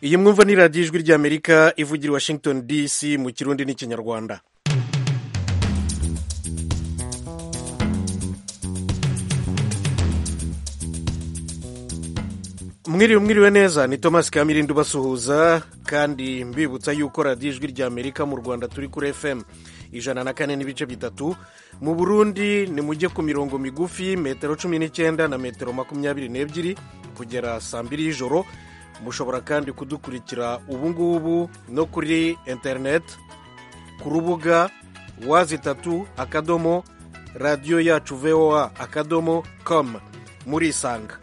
iyi mwumva ni radiyo ijwi ry'amerika ivugira i Washington DC mu kirundi n'ikinyarwanda. mwiriwe neza, ni Thomas Kamirindi ubasuhuza kandi mbibutsa yuko radiyo ijwi ry'amerika mu Rwanda turi kuri FM 104.3, mu Burundi ni mujye ku mirongo migufi metero 19 na metero 22 kugera saa 2 y'ijoro. Mushobora kandi kudukurikira ubungubu no kuri internet ku rubuga wazitatu akadomo radiyo yacu voa akadomo com. murisanga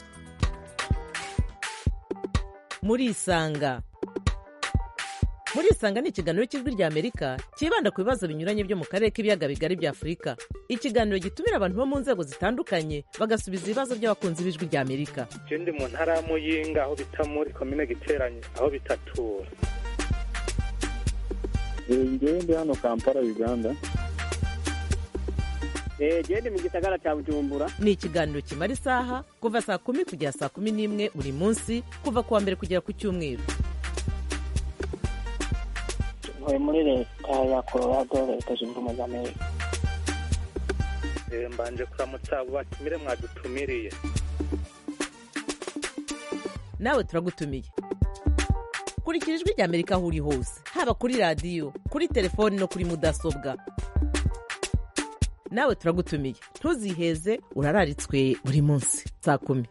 murisanga ni ikiganiro cy'ijwi ry'amerika cyibanda ku bibazo binyuranye byo mu karere k'ibiyaga bigari bya Afurika. Ikiganiro gitumira abantu bo mu nzego zitandukanye bagasubiza ibibazo by'abakunzi b'ijwi ry'amerika. Ndi mu ntara ya Muyinga aho bita muri komine Giteranyi aho bitatura. Ndi hano Kampala Uganda. Ndi mu gisagara cya Bujumbura. Ni ikiganiro kimara isaha kuva saa 10 kugera saa 11 buri munsi kuva kuwa mbere kugera ku cyumweru. Muri leta ya Colorado leta zunze ubumwe za Amerika. Mbanje kuramutsa abo batumire mwadutumiriye. Nawe turagutumiye. Kurikira ijwi ry'Amerika aho uri hose, haba kuri radiyo, kuri telefoni no kuri mudasobwa. Nawe turagutumiye, ntuziheze, urararitswe buri munsi saa 10.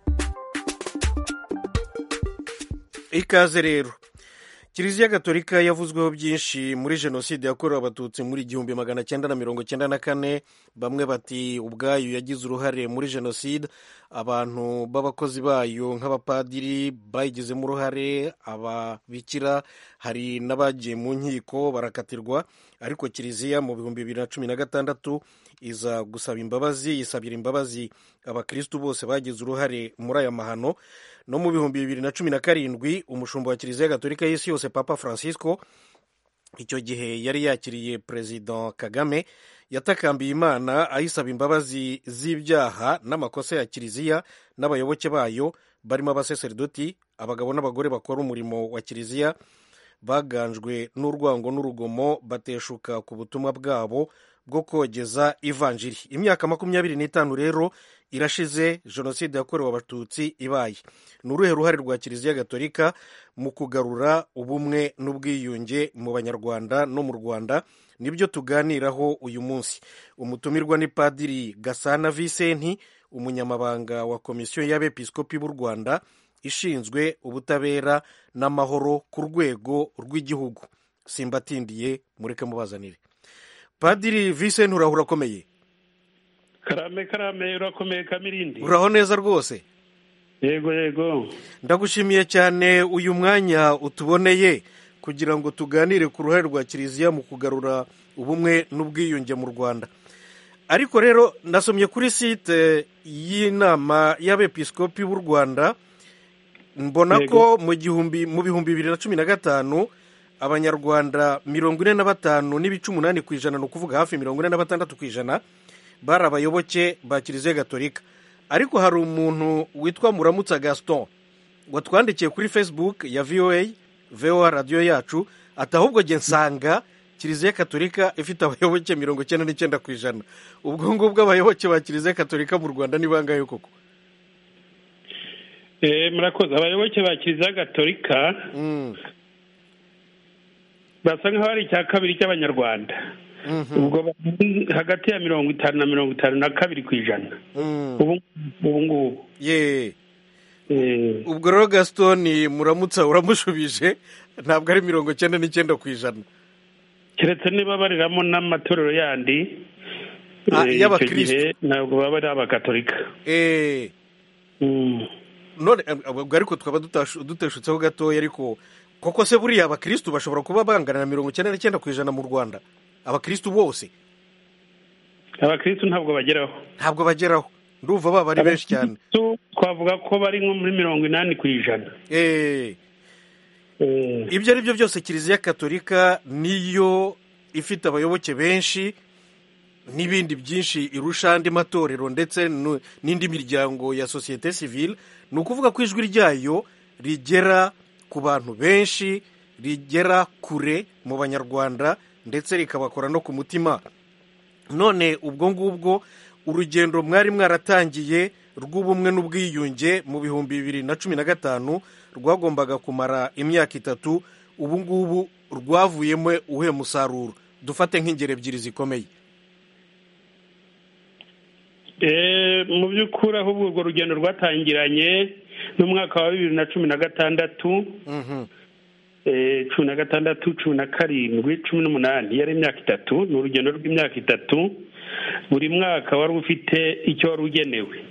Ikaze rero. Kiliziya Gatolika yavuzweho byinshi muri jenoside yakorewe abatutsi muri 1994. Bamwe bati ubwayo yagize uruhare muri jenoside, abantu b'abakozi bayo nk'abapadiri bayigizemo uruhare, ababikira, hari n'abagiye mu nkiko barakatirwa. Ariko Kiliziya mu 2016 iza gusaba imbabazi, yisabira imbabazi abakristu bose bagize uruhare muri aya mahano. No mu 2017 umushumba wa Kiliziya Gatolika y'isi yose Papa Francisco icyo gihe yari yakiriye President Kagame, yatakambiye Imana ayisaba imbabazi z'ibyaha n'amakosa ya Kiliziya n'abayoboke bayo barimo abaseserdoti, abagabo n'abagore bakora umurimo wa Kiliziya baganjwe n'urwango n'urugomo, bateshuka ku butumwa bwabo bwo kogeza ivanjiri. Imyaka 25 rero irashize jenoside yakorewe abatutsi ibaye. Ni uruhe ruhare rwa Kiliziya Gatolika mu kugarura ubumwe n'ubwiyunge mu Banyarwanda no mu Rwanda? Nibyo tuganiraho uyu munsi. Umutumirwa ni Padiri Gasana Vincent, umunyamabanga wa komisiyo y'abepiskopi b'u Rwanda ishinzwe ubutabera n'amahoro ku rwego rw'igihugu. Simbatindiye, mureke mubazanire. Padiri Vincent, urahura komeye? Karame urakomeye Kamirindi. Uraho neza rwose? Yego. Ndagushimiye cyane uyu mwanya utuboneye kugira ngo tuganire ku ruhare rwa Kiliziya mu kugarura ubumwe n'ubwiyunge mu Rwanda. Ariko rero nasomye kuri site y'inama y'abepiskopi b'u Rwanda, mbona ko mu 2015 Abanyarwanda 45.8%, ni ukuvuga hafi 46% bari abayoboke ba Kiliziya Gatolika. Ariko hari umuntu witwa Muramutsa Gaston watwandikiye kuri Facebook ya VOA radiyo yacu, ati ahubwo nge nsanga Kiliziya Gatolika ifite abayoboke 99%. ubwo ngubwo abayoboke ba Kiliziya Gatolika mu Rwanda ni bangahe koko? Murakoze. Abayoboke ba Kiliziya Gatolika basa nk'aho ari icya kabiri cy'Abanyarwanda. Ubwo hagati ya 50 na 52%. Ubu ngubu. Ubwo rero Gaston Muramutsa uramushubije, ntabwo ari 99%. Keretse niba bariramo n'amatorero yandi y'abakristo, ntabwo baba ari abakatolika. None ubwo ariko twaba duteshutseho gatoya, ariko koko se buriya abakristo bashobora kuba bangana na 99% mu Rwanda? Abakristo bose? Abakristo ntabwo bageraho. Ndumva baba ari benshi cyane. Twavuga ko bari nko muri 80%. Ibyo ari byo byose Kiliziya Gatolika niyo ifite abayoboke benshi n'ibindi byinshi irusha andi matorero ndetse n'indi miryango ya societe civile. Ni ukuvuga ko ijwi ryayo rigera ku bantu benshi, rigera kure mu banyarwanda ndetse rikabakora no ku mutima. None ubwo ngubwo urugendo mwari mwaratangiye rw'ubumwe n'ubwiyunge mu 2015 rwagombaga kumara imyaka 3, ubu ngubu rwavuyemo uhe musaruro? Dufate nk'ingero ebyiri zikomeye. Mu by'ukuri ahubwo urwo rugendo rwatangiranye n'umwaka wa 2016, 16, 17, 18, yari imyaka 3. Ni urugendo rw'imyaka 3, buri mwaka wari ufite icyo wari ugenewe.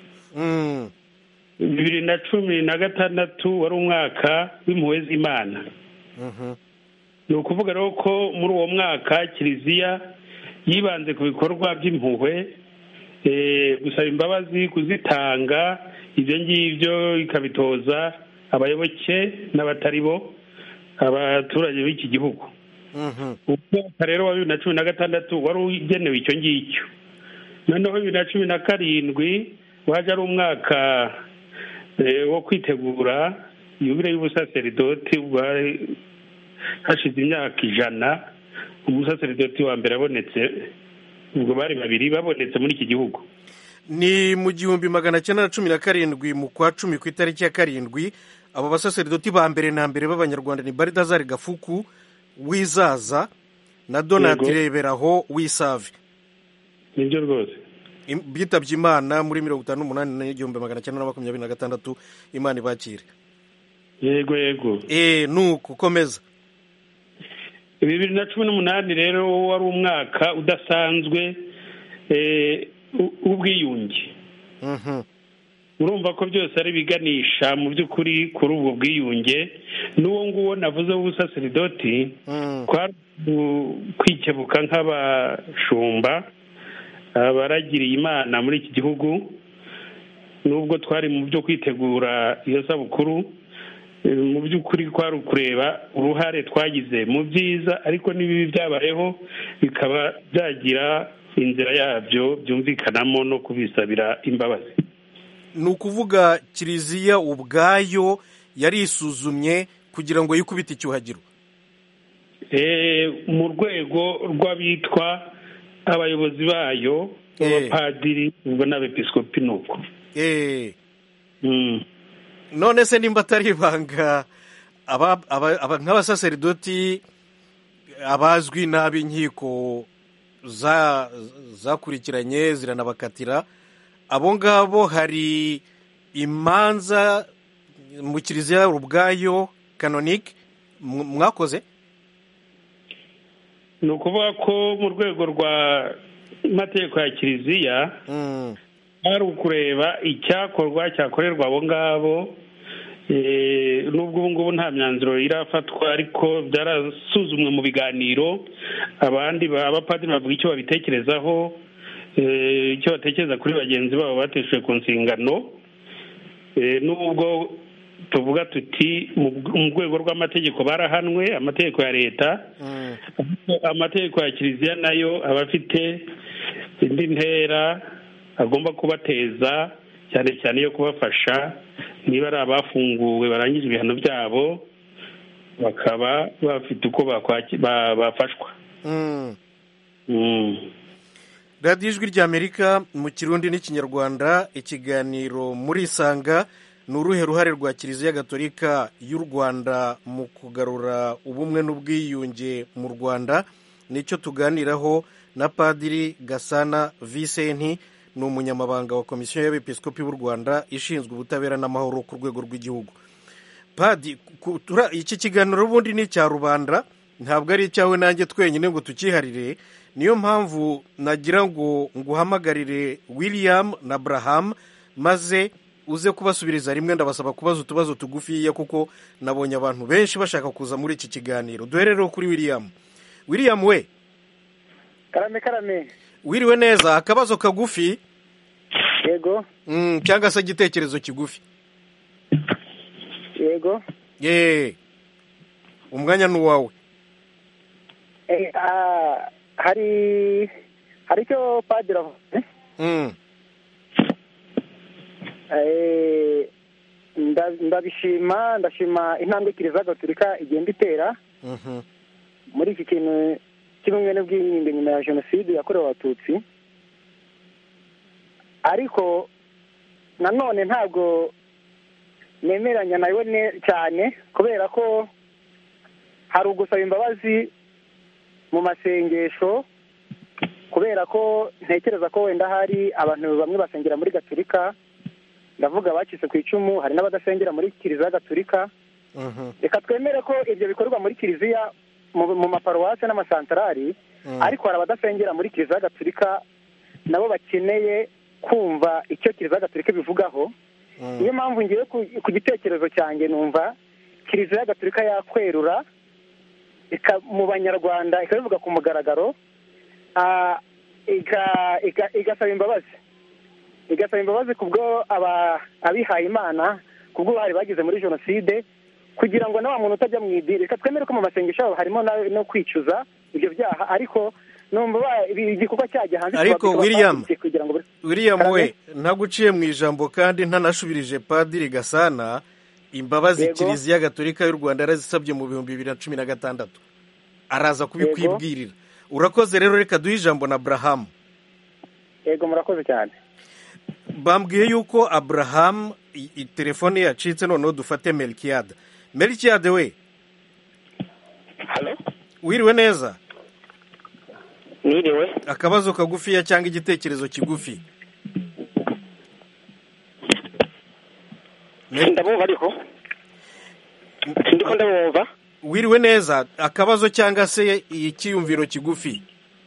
2016 wari umwaka w'impuhwe z'Imana. Ni ukuvuga rero ko muri uwo mwaka kiliziya yibanze ku bikorwa by'impuhwe, gusaba imbabazi, kuzitanga, ibyo ngibyo ikabitoza abayoboke n'abatari bo, abaturage b'iki gihugu. Umwaka rero wa 2016 wari ugenewe icyo ngicyo. Noneho 2017 waje ari umwaka wo kwitegura yubile y'ubusaseridoti. Hashize imyaka 100 umusaseridoti wa mbere abonetse, ubwo bari babiri babonetse muri iki gihugu. Ni mu 1917 mu kwa 10 ku itariki ya 7, abo basaseridoti ba mbere na mbere b'abanyarwanda ni Balthazar Gafuku w'izaza na Donat Reberaho w'Isave. Nibyo rwose. Bitabye Imana muri 1926. Imana ibakire. Yego. Nuko komeza. 2018 rero wari umwaka udasanzwe ubwiyunge. Urumva ko byose ari biganisha mu by'ukuri kuri ubwo bwiyunge. N'uwo nguwo navuze w'ubusaseridoti kwikebuka nk'abashumba abaragiriye Imana muri iki gihugu. Nubwo twari mu byo kwitegura iyo sabukuru, mu by'ukuri kwari ukureba uruhare twagize mu byiza, ariko n'ibibi byabayeho bikaba byagira inzira yabyo byumvikanamo no kubisabira imbabazi. Ni ukuvuga kiliziya ubwayo yarisuzumye kugira ngo yikubite icyuhagiro. Mu rwego rw'abitwa abayobozi bayo, abapadiri ubwo n'abepiskopi nuko. None se nimba atari ibanga, nk'abasaseridoti abazwi n'ab'inkiko zakurikiranye ziranabakatira, abo ngabo hari imanza mu kiliziya ubwayo canonique mwakoze? Ni ukuvuga ko mu rwego rwa mategeko ya kiliziya hari ukureba icyakorwa cyakorerwa abo ngabo. Nubwo ubu ngubu nta myanzuro irafatwa, ariko byarasuzumwe mu biganiro. Abandi abapadiri bavuga icyo babitekerezaho, icyo batekereza kuri bagenzi babo bateshejwe ku nshingano. Nubwo tuvuga tuti mu rwego rw'amategeko barahanwe, amategeko ya leta, amategeko ya kiliziya nayo aba afite indi ntera agomba kubateza, cyane cyane yo kubafasha niba ari abafunguwe barangije ibihano byabo, bakaba bafite uko bafashwa. Radiyo Ijwi ry'Amerika mu Kirundi n'Ikinyarwanda, ikiganiro muri Isanga. Ni uruhe ruhare rwa Kiliziya Gatolika y'u Rwanda mu kugarura ubumwe n'ubwiyunge mu Rwanda? Nicyo tuganiraho na Padiri Gasana Vicenti, ni umunyamabanga wa Komisiyo y'Abepiskopi b'u Rwanda ishinzwe ubutabera n'amahoro ku rwego rw'igihugu. Padi, iki kiganiro ubundi ni icya rubanda, ntabwo ari icyawe nanjye twenyine ngo tukiharire. Niyo mpamvu nagira ngo nguhamagarire William na Abraham, maze uze kubasubiriza rimwe. Ndabasaba kubaza utubazo tugufiya kuko nabonye abantu benshi bashaka kuza muri iki kiganiro. Duherero kuri William. William we. Karame. Wiriwe neza. Akabazo kagufi? Yego. Cyangwa se igitekerezo kigufi? Yego. Umwanya ni uwawe. Hari icyo padiri avuze. ndashima intambwe kiliziya gatolika igenda itera muri iki kintu cy'ubumwe n'ubwiyunge nyuma ya jenoside yakorewe abatutsi, ariko nanone ntabwo nemeranya nayo cyane, kubera ko hari ugusaba imbabazi mu masengesho, kubera ko ntekereza ko wenda hari abantu bamwe basengera muri gatolika, ndavuga abacitse ku icumu, hari n'abadasengera muri kiliziya gatolika. Reka twemere ko ibyo bikorwa muri kiliziya mu maparuwasi n'amasantarari, ariko hari abadasengera muri kiliziya gatolika nabo bakeneye kumva icyo kiliziya gatolika bivugaho. Niyo mpamvu ngiye ku gitekerezo cyanjye numva kiliziya gatolika yakwerura mu banyarwanda ikabivuga ku mugaragaro, igasaba imbabazi kubwo abihaye Imana kubwo bari bagize muri jenoside, kugira ngo na wa muntu utajya mu idini. Reka twemere ko mu masengesho yabo harimo no kwicuza ibyo byaha, ariko numva igikorwa cyajya hanze. Ariko William we ntaguciye mu ijambo kandi ntanashubirije Padiri Gasana, imbabazi kiliziya gatolika y'u Rwanda yarazisabye mu 2016 araza kubikwibwirira. Urakoze rero, reka duhe ijambo na Abraham. Yego, murakoze cyane. Bambwiye yuko Abraham telefone yacitse, noneho dufate Melchiade. Melchiade we. Halo? Wiriwe neza? Niriwe. Akabazo kagufiya cyangwa igitekerezo kigufi? Ndabumva ariko. Ndiko ndabumva. Wiriwe neza, akabazo cyangwa se ikiyumviro kigufi?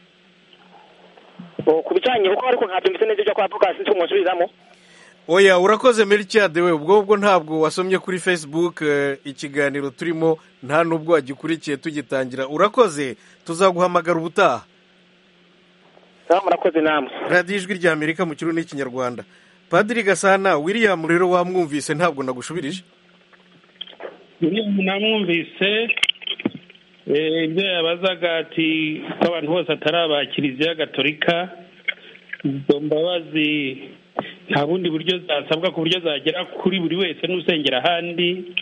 Kubijanye kuko ariko ntabyumvise neza ibyo kwa Podcast ntumusubizamo. Oya, urakoze Melchiade we, ubwo ntabwo wasomye kuri Facebook ikiganiro turimo, nta nubwo wagikurikiye tugitangira. Urakoze, tuzaguhamagara ubutaha. Murakoze namwe. Radio Ijwi rya Amerika mu Kirundi n'Ikinyarwanda. Padiri Gasana, William rero wamwumvise, ntabwo nagushubirije. William namwumvise, ibyo yabazaga ati ko abantu bose atari aba kiliziya gatolika, izo mbabazi nta bundi buryo zasabwa ku buryo zagera kuri buri wese n'usengera ahandi,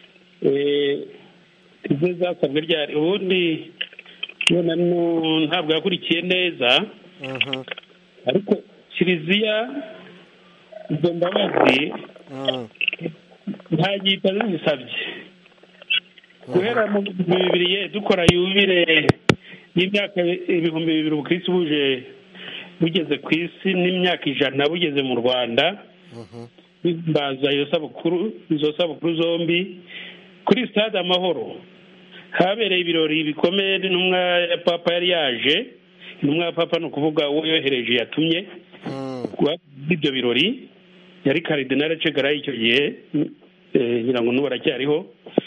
ibyo zasabwe ryari. Ubundi ntabwo yakurikiye neza, ariko kiliziya izo mbabazi nta gihita zisabye. Guhera mu 2000 dukora yubire y'imyaka 2000 ubukristo buje bugeze ku isi, n'imyaka 100 bugeze mu Rwanda, bimbaza izo sabukuru zombi kuri stade Amahoro. Habereye ibirori bikomeye, n'intumwa ya Papa yari yaje. Intumwa ya Papa ni ukuvuga uwo yohereje yatumye ibyo birori, yari Karidinali Cegara icyo gihe, ngira ngo n'ubu aracyariho.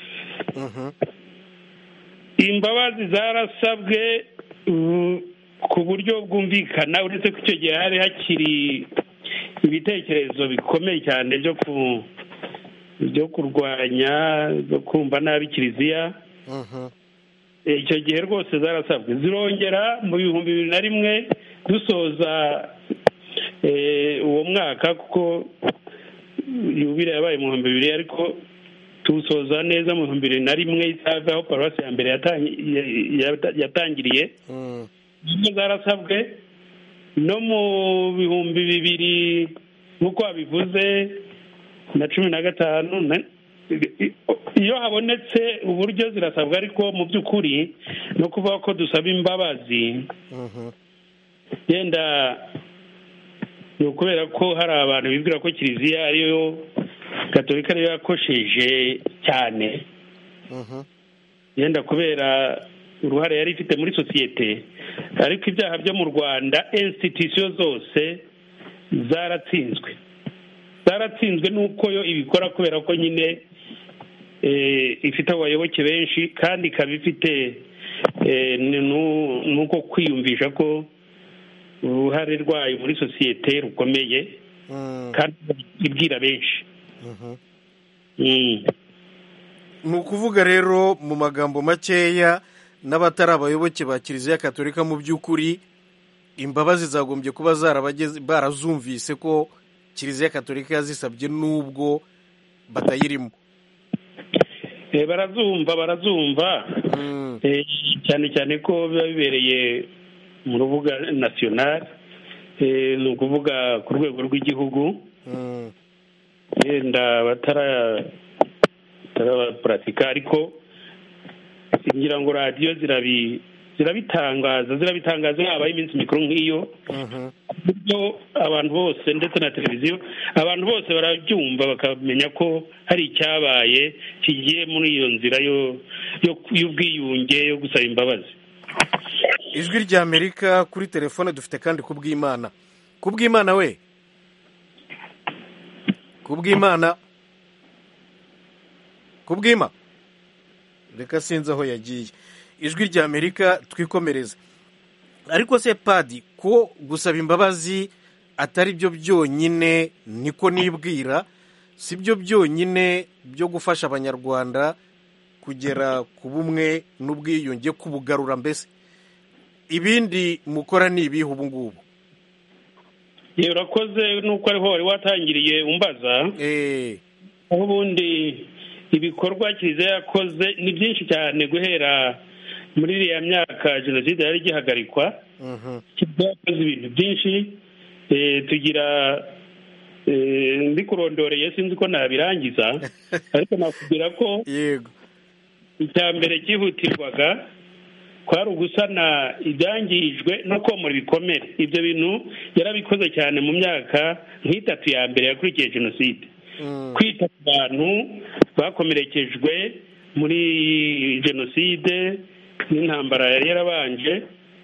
Imbabazi zarasabwe ku buryo bwumvikana, uretse ko icyo gihe hari hakiri ibitekerezo bikomeye cyane byo kurwanya, byo kumva nabi kiliziya. Icyo gihe rwose zarasabwe, zirongera mu 2001 dusoza uwo mwaka, kuko yubire yabaye mu 2000, ariko tusoza neza mu 2001 isave aho paruwasi ya mbere yatangiriye. Zarasabwe no mu 2000 nk'uko wabivuze na 15. Iyo habonetse uburyo zirasabwa, ariko mu by'ukuri no kuvuga ko dusaba imbabazi yenda ni ukubera ko hari abantu bibwira ko kiliziya ariyo gatolika ariyo yakosheje cyane, yenda kubera uruhare yari ifite muri sosiyete. Ariko ibyaha byo mu Rwanda, institution zose zaratsinzwe nuko yo ibikora, kubera ko nyine ifite abayoboke benshi, kandi ikaba ifite nuko kwiyumvisha ko uruhare rwayo muri sosiyete rukomeye, kandi ibwira benshi. Ni ukuvuga rero mu magambo makeya, n'abatari abayoboke ba kiliziya gatolika mu by'ukuri imbabazi zagombye kuba barazumvise ko kiliziya gatolika yazisabye, nubwo batayirimo. barazumva cyane cyane ko biba bibereye mu rubuga nasiyonari, ni ukuvuga ku rwego rw'igihugu, wenda batarabapratika, ariko ngira ngo radiyo zirabitangaza habaye iminsi mikuru nk'iyo, buryo abantu bose ndetse na televiziyo, abantu bose barabyumva bakamenya ko hari icyabaye kigiye muri iyo nzira y'ubwiyunge yo gusaba imbabazi. Ijwi rya Amerika kuri telefone dufite kandi Kubwimana. Kubwimana we, Kubwima, reka sinzi aho yagiye. Ijwi rya Amerika twikomereza. Ariko se Padi, ko gusaba imbabazi atari byo byonyine, niko nibwira, si byo byonyine byo gufasha abanyarwanda kugera ku bumwe n'ubwiyunge, kubugarura mbese. Ibindi mukora ni ibihe ubu ngubu? Urakoze, nuko ariho wari watangiriye umbaza. Aho ubundi ibikorwa Kiliziya yakoze ni byinshi cyane, guhera muri iriya myaka jenoside yari igihagarikwa. Kiliziya yakoze ibintu byinshi, tugira ndikurondoreye sinzi ko nabirangiza, ariko nakubwira ko icya mbere cyihutirwaga kwari ugusana ibyangijwe no komora ibikomere. Ibyo bintu yarabikoze cyane mu myaka nk'itatu ya mbere yakurikiye jenoside, kwita ku bantu bakomerekejwe muri jenoside n'intambara yari yarabanje,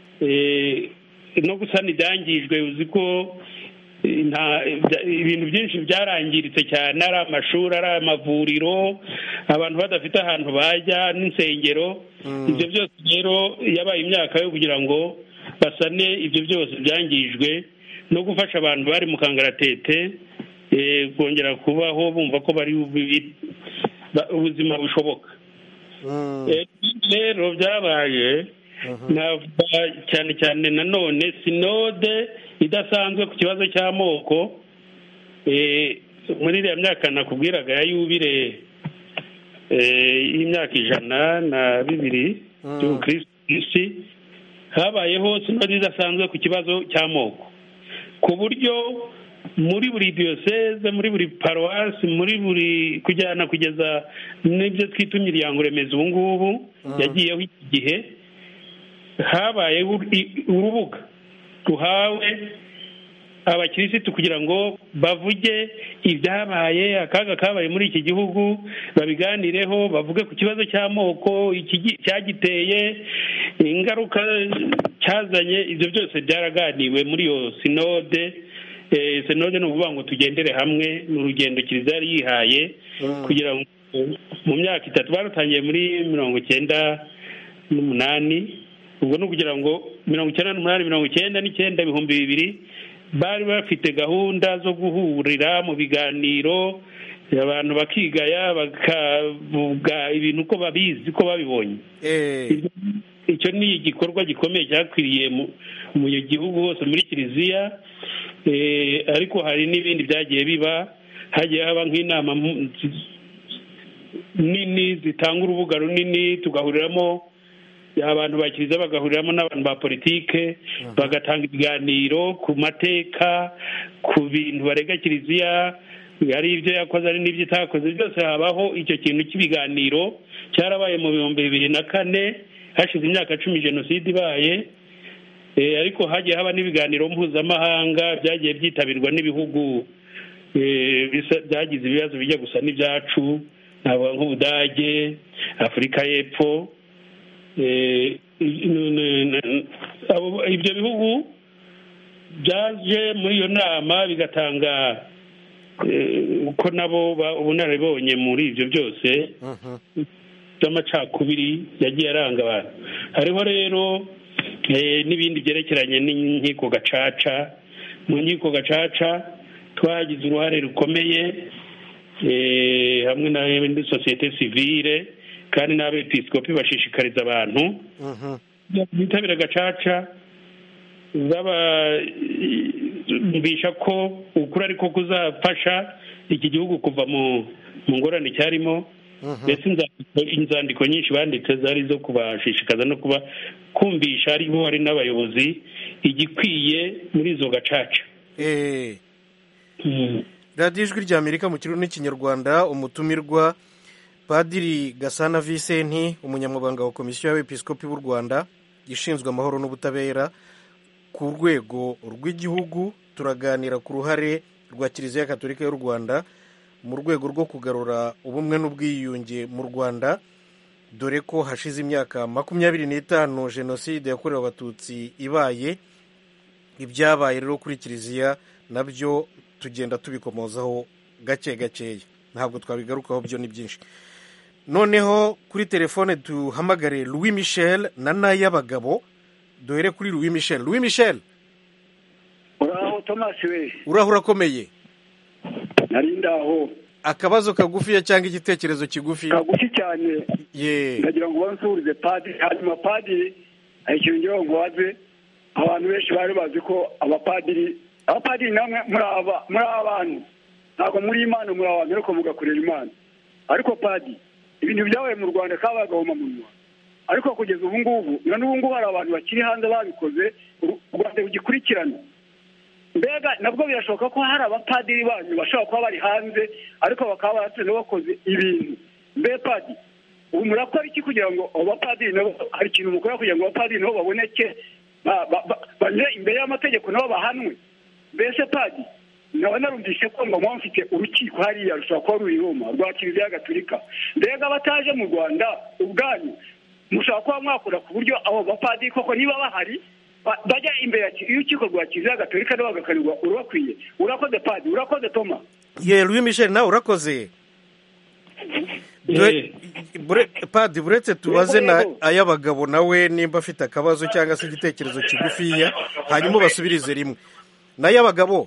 no gusana ibyangijwe. Uzi ko ibintu byinshi byarangiritse cyane, ari amashuri, ari amavuriro, abantu badafite ahantu bajya, n'insengero. Ibyo byose rero yabaye imyaka yo kugira ngo basane ibyo byose byangijwe, no gufasha abantu bari mu kangaratete kongera kubaho bumva ko bari ubuzima bushoboka. Rero byabaye, navuga cyane cyane nanone sinode idasanzwe ku kibazo cy'amoko. Muri iriya myaka nakubwiraga ya yubire y'imyaka 102 y'ubukristo, habayeho sinode idasanzwe ku kibazo cy'amoko, ku buryo muri buri diyoseze, muri buri paruwasi, muri buri kugeza n'ibyo twita imiryango remezo ubu ngubu yagiyeho iki gihe, habaye urubuga ruhawe abakirisitu kugira ngo bavuge ibyabaye, akaga kabaye muri iki gihugu, babiganireho, bavuge ku kibazo cy'amoko cyagiteye, ingaruka cyazanye. Ibyo byose byaraganiwe muri iyo sinode. Sinode ni ukuvuga ngo tugendere hamwe, ni urugendo Kiliziya yari yihaye kugira ngo mu myaka 3 baratangiye muri 1998, ubwo ni ukugira ngo 1998, 1999, 2000 bari bafite gahunda zo guhurira mu biganiro, abantu bakigaya, bakavuga ibintu uko babizi, ko babibonye. Icyo ni igikorwa gikomeye cyakwiriye mu gihugu hose muri Kiliziya. Ariko hari n'ibindi byagiye biba, hagiye haba nk'inama nini zitanga urubuga runini, tugahuriramo abantu ba Kiliziya, bagahuriramo n'abantu ba politike, bagatanga ibiganiro ku mateka, ku bintu barega Kiliziya, ari ibyo yakoze ari n'ibyo itakoze. Byose habaho icyo kintu cy'ibiganiro. Cyarabaye mu 2004, hashize imyaka 10 jenoside ibaye. Ariko hagiye haba n'ibiganiro mpuzamahanga byagiye byitabirwa n'ibihugu byagize ibibazo bijya gusa n'ibyacu, nk'Ubudage, Afurika y'Epfo. Ibyo bihugu byaje muri iyo nama bigatanga uko nabo ubunararibonye muri ibyo byose by'amacakubiri yagiye aranga abantu. Hariho rero n'ibindi byerekeranye n'inkiko gacaca. Mu nkiko gacaca twagize uruhare rukomeye, hamwe n'indi sosiyete sivile, kandi n'abepiskopi bashishikariza abantu bitabira gacaca, babumvisha ko ukuri ariko kuzafasha iki gihugu kuva mu mu ngorane cyarimo, mbese inzandiko nyinshi banditse zari zo kubashishikaza no kuba kumvisha ariho hari n'abayobozi igikwiye muri izo gacaca. radiyo ijwi ry'Amerika mu kirundi n'ikinyarwanda. Umutumirwa Padiri Gasana Vicenti, umunyamabanga wa komisiyo y'abepiskopi b'u Rwanda ishinzwe amahoro n'ubutabera ku rwego rw'igihugu. Turaganira ku ruhare rwa Kiliziya Gatolika y'u Rwanda mu rwego rwo kugarura ubumwe n'ubwiyunge mu Rwanda, dore ko hashize imyaka 25 jenoside yakorewe abatutsi ibaye. Ibyabaye rero kuri Kiliziya nabyo tugenda tubikomozaho gake gakeya, ntabwo twabigarukaho, byo ni byinshi. Noneho kuri telefone duhamagare Louis Michel na Nayabagabo. Duhere kuri Louis Michel. Louis Michel, uraho Thomas we? Uraho urakomeye? Nari ndaho. Akabazo kagufiya cyangwa igitekerezo kigufi? Kagufi cyane. Ndagira ngo bansurize Padiri, hanyuma Padiri ikintu ngira ngo waze, abantu benshi bari bazi ko abapadiri namwe muri abantu ntabwo muri Imana, muri abantu ariko mugakorera Imana. Ariko Padiri, ibintu byabaye mu Rwanda kabagahoma munwa, ariko kugeza ubu ngubu hari abantu bakiri hanze babikoze, u Rwanda rugikurikirana. Mbega nabwo birashoboka ko hari abapadiri banyu bashobora kuba bari hanze ariko bakaba baratsinze bakoze ibintu. Mbe Padiri, ubu murakora iki kugira ngo abapadiri nabo, hari ikintu mukora kugira ngo abapadiri nabo baboneke, banyure imbere y'amategeko nabo bahanwe? Mbese Padiri, nawe narumvise ko ngo mufite urukiko hariya rushobora kuba ruri Roma rwa Kiliziya Gatolika. Mbega bataje mu Rwanda ubwanyu mushobora kuba mwakora ku buryo abo bapadiri koko niba bahari bajya imbere y'urukiko rwa Kiliziya Gatolika nabo bagakanirwa urubakwiye. Urakoze Padiri, urakoze Toma. Louis Michel, nawe urakoze. Padiri, buretse tubaze na Ayabagabo nawe nimba afite akabazo cyangwa se igitekerezo kigufiya, hanyuma basubirize rimwe. Nayabagabo,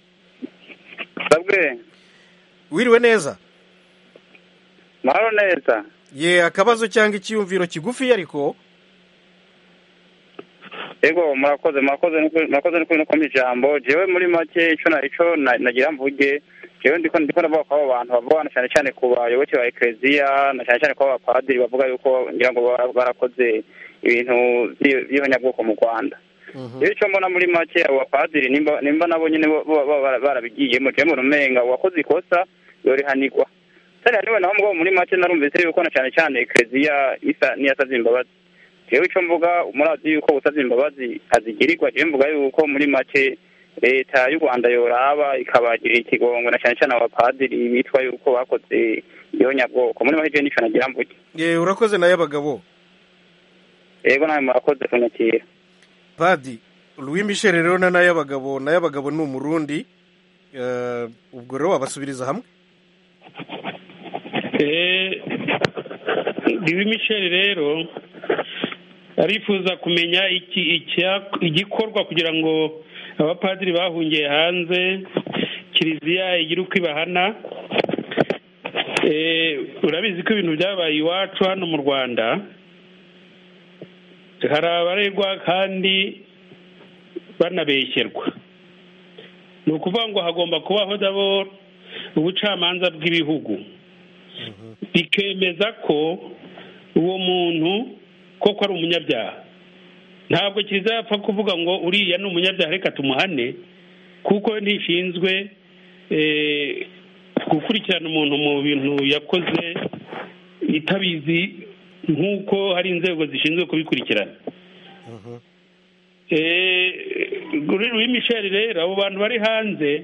wiriwe neza? Mahoro neza. Akabazo cyangwa icyumviro kigufi ariko? Ego, murakoze no kumpa ijambo. Jewe muri make ico nagira mvuge, jewe ndiko ndavuga ko abo bantu bavuga cyane cyane ku bayoboke ba Ecclesia, na cyane cyane ko abapadiri bavuga yuko ngira ngo barakoze ibintu by'abanyabwoko mu Rwanda. Icyo mbona muri make abo bapadiri nimba nabo nyine barabigiyemo, je mu rumenga wakoze ikosa yorihanirwa. Cyane niwe naho mugabo muri make narumvise yuko na cyane cyane Ecclesia isa niyasavye imbabazi. Jewe icyo mvuga, murazi yuko usavye imbabazi azigirirwa. Je mvuga yuko muri make leta y'u Rwanda yoraba ikabagira ikigongo, na cyane cyane abapadiri bitwa yuko bakoze iyo nyabwoko. Muri make je nico nagira mvuge. Urakoze Nayabagabo. Ego, nawe murakoze kunyakira. Padiri Louis Michel rero na Nayabagabo ni Umurundi, ubwo rero wabasubiriza hamwe? Louis Michel rero arifuza kumenya igikorwa kugira ngo abapadiri bahungiye hanze Kiliziya igira uko ibahana. Urabizi ko ibintu byabaye iwacu hano mu Rwanda, hari abaregwa kandi banabeshyerwa. Ni ukuvuga ngo hagomba kubaho dabo ubucamanza bw'ibihugu bikemeza ko uwo muntu koko ari umunyabyaha. Ntabwo Kiliziya yapfa kuvuga ngo uriya ni umunyabyaha reka tumuhane, kuko ntishinzwe gukurikirana umuntu mu bintu yakoze itabizi, nk'uko hari inzego zishinzwe kubikurikirana. Louis Michel rero, abo bantu bari hanze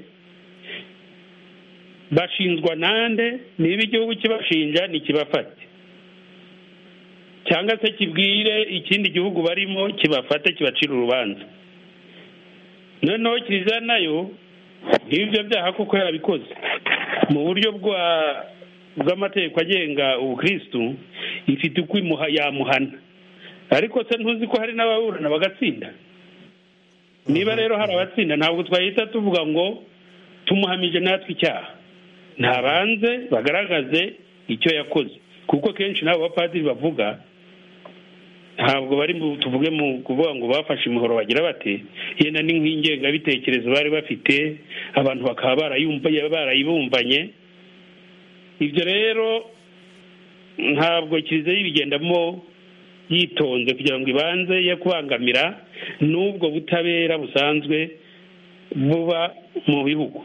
bashinzwa nande? Niba igihugu kibashinja nikibafate, cyangwa se kibwire ikindi gihugu barimo kibafate kibacira urubanza. Noneho Kiliziya nayo n'ibyo byaha kuko yarabikoze mu buryo bw'amategeko agenga ubukristu, ifite uko yamuhana. Ariko se ntuzi ko hari n'ababurana bagatsinda? Niba rero hari abatsinda, ntabwo twahita tuvuga ngo tumuhamije natwe icyaha. Ntabanze bagaragaze icyo yakoze, kuko kenshi n'abo bapadiri bavuga ntabwo bari tuvuge mu kuvuga ngo bafashe imihoro bagira bate, yenda ni nk'ingengabitekerezo bari bafite, abantu bakaba barayibumbanye. ibyo rero ntabwo kiliziya ibigendamo yitonze kugira ngo ibanze ye kubangamira n'ubwo butabera busanzwe buba mu bihugu.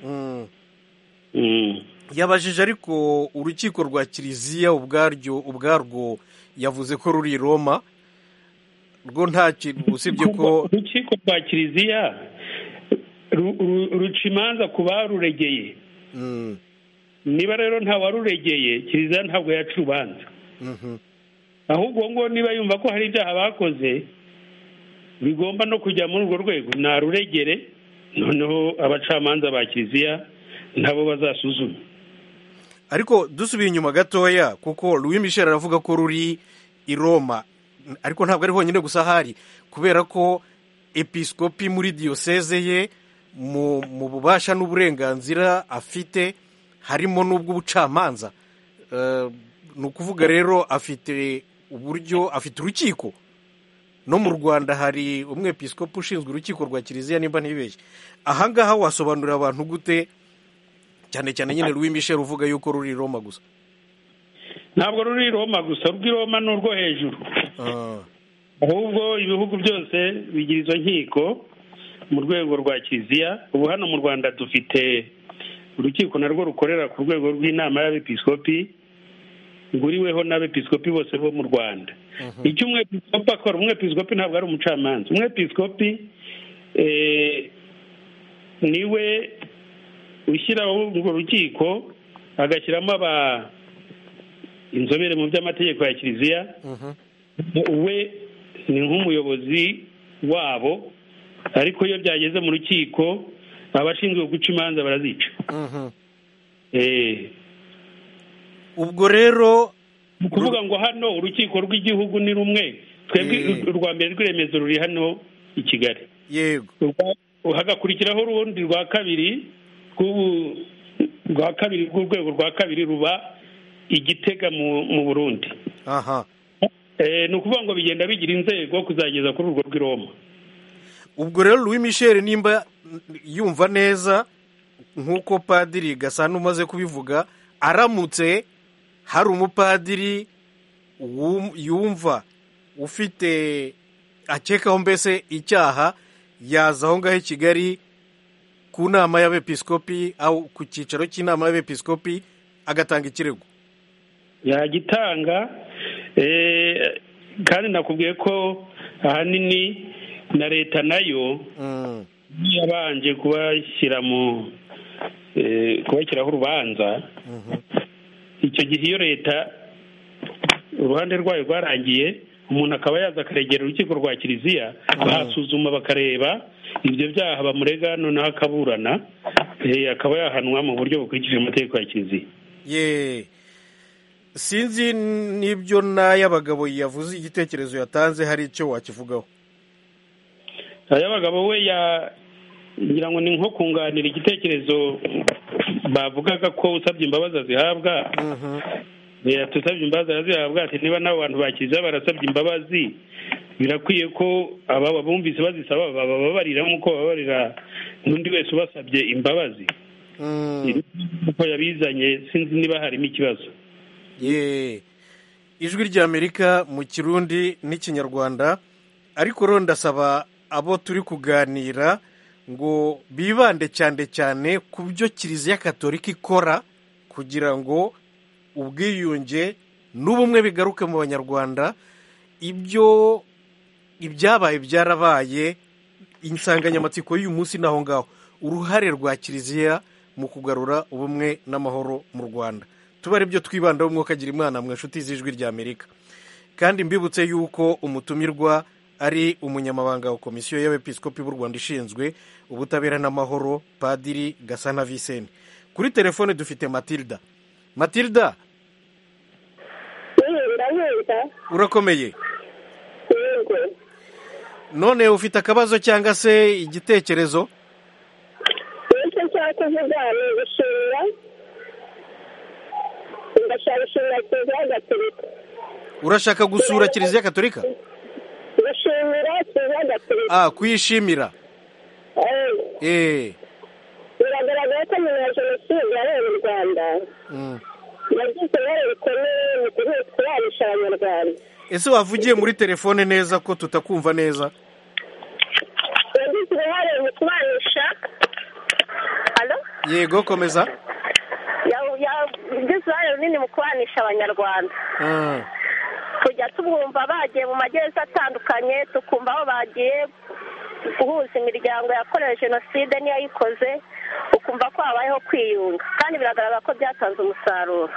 yabajije ariko urukiko rwa kiliziya ubwarwo yavuze ko ruri i Roma rwo nta kintu usibye ko urukiko rwa kiliziya ruca imanza ku baruregeye. Niba rero nta waruregeye kiliziya ntabwo yaca urubanza, ahubwo ngo niba yumva ko hari ibyaha bakoze bigomba no kujya muri urwo rwego naruregere, noneho abacamanza ba kiliziya nabo bazasuzuma. ariko dusubiye inyuma gatoya kuko Louis Michel aravuga ko ruri i Roma, ariko ntabwo ari honyine gusa hari, kubera ko episkopi muri diyoseze ye mu bubasha n'uburenganzira afite harimo n'ubw'ubucamanza. Ni ukuvuga rero afite uburyo, afite urukiko. No mu Rwanda hari umwepiskopi ushinzwe urukiko rwa kiliziya nimba ntibeshye. Ahangaha wasobanurira abantu gute, cyane cyane nyine Louis Michel uvuga yuko ruri i Roma gusa? Ntabwo ruri i Roma gusa, rw'i Roma ni urwo hejuru. Ahubwo ibihugu byose bigira izo nkiko mu rwego rwa kiliziya. Ubu hano mu Rwanda dufite urukiko narwo rukorera ku rwego rw'inama y'abepiskopi, nguriweho n'abepiskopi bose bo mu Rwanda. Icyo umwepiskopi akora, umwepiskopi ntabwo ari umucamanza. Umwepiskopi niwe ushyiraho urwo rukiko, agashyiramo inzobere mu by'amategeko ya kiliziya. We ni nk'umuyobozi wabo, ariko iyo byageze mu rukiko abashinzwe guca imanza barazica. Ubwo rero ni ukuvuga ngo hano urukiko rw'igihugu ni rumwe, twebwe urwa mbere rw'iremezo ruri hano i Kigali. Yego. Hagakurikiraho urundi rwa kabiri rw'urwego rwa kabiri ruba i Gitega mu Burundi. Ni ukuvuga ngo bigenda bigira inzego kuzageza kuri urwo rw'i Roma. Ubwo rero Louis Michel nimba yumva neza nk'uko Padiri Gasana umaze kubivuga, aramutse hari umupadiri yumva ufite akekaho mbese icyaha, yaza aho ngaho i Kigali ku nama y'abepiskopi au ku cyicaro cy'inama y'abepiskopi agatanga ikirego. Yagitanga, kandi nakubwiye ko ahanini na leta nayo yabanje kubashyiraho urubanza. Icyo gihe iyo leta uruhande rwayo rwarangiye, umuntu akaba yaza akaregera urukiko rwa kiliziya, bahasuzuma bakareba ibyo byaha bamurega, noneho akaburana, akaba yahanwa mu buryo bukurikije amategeko ya kiliziya. Sinzi n'ibyo n'ay'abagabo yavuze, igitekerezo yatanze hari icyo wakivugaho? Ay'abagabo we ngira ngo ni nko kunganira igitekerezo bavugaga ko usabye imbabazi azihabwa. Tusabye imbabazi arazihabwa, ati niba n'abo bantu ba kiliziya barasabye imbabazi, birakwiye ko aba bumvise bazisaba bababarira nk'uko bababarira n'undi wese ubasabye imbabazi. Uko yabizanye sinzi niba harimo ikibazo. Ijwi ry'Amerika mu Kirundi n'Ikinyarwanda. Ariko rero ndasaba abo turi kuganira ngo bibande cyane cyane ku byo Kiliziya Gatolika ikora kugira ngo ubwiyunge n'ubumwe bigaruke mu Banyarwanda. Ibyabaye byarabaye, insanganyamatsiko y'uyu munsi naho ngaho, uruhare rwa Kiliziya mu kugarura ubumwe n'amahoro mu Rwanda. Tuba ari byo twibandaho, umwuka agira imana mwe nshuti z'Ijwi ry'Amerika. Kandi mbibutse yuko umutumirwa ari umunyamabanga wa komisiyo y'abepiskopi b'u Rwanda ishinzwe ubutabera n'amahoro, Padiri Gasana Vincent. Kuri telefone dufite Matilda. Matilda, urakomeye? None ufite akabazo cyangwa se igitekerezo? Urashaka gusura Kiliziya Gatolika? Kuyishimira. Biragaragara ko nyuma ya jenoside yabaye mu Rwanda yagize uruhare rukomeye mu kubanisha abanyarwanda. ese wavugiye muri telefone neza ko tutakumva neza? Yagize uruhare mu kubanisha. Yego komeza. Yagize uruhare runini mu kubanisha abanyarwanda. Tujya tubumva bagiye mu magereza atandukanye, tukumva aho bagiye guhuza imiryango yakorewe jenoside n'iyayikoze, ukumva ko habayeho kwiyunga kandi biragaragara ko byatanze umusaruro.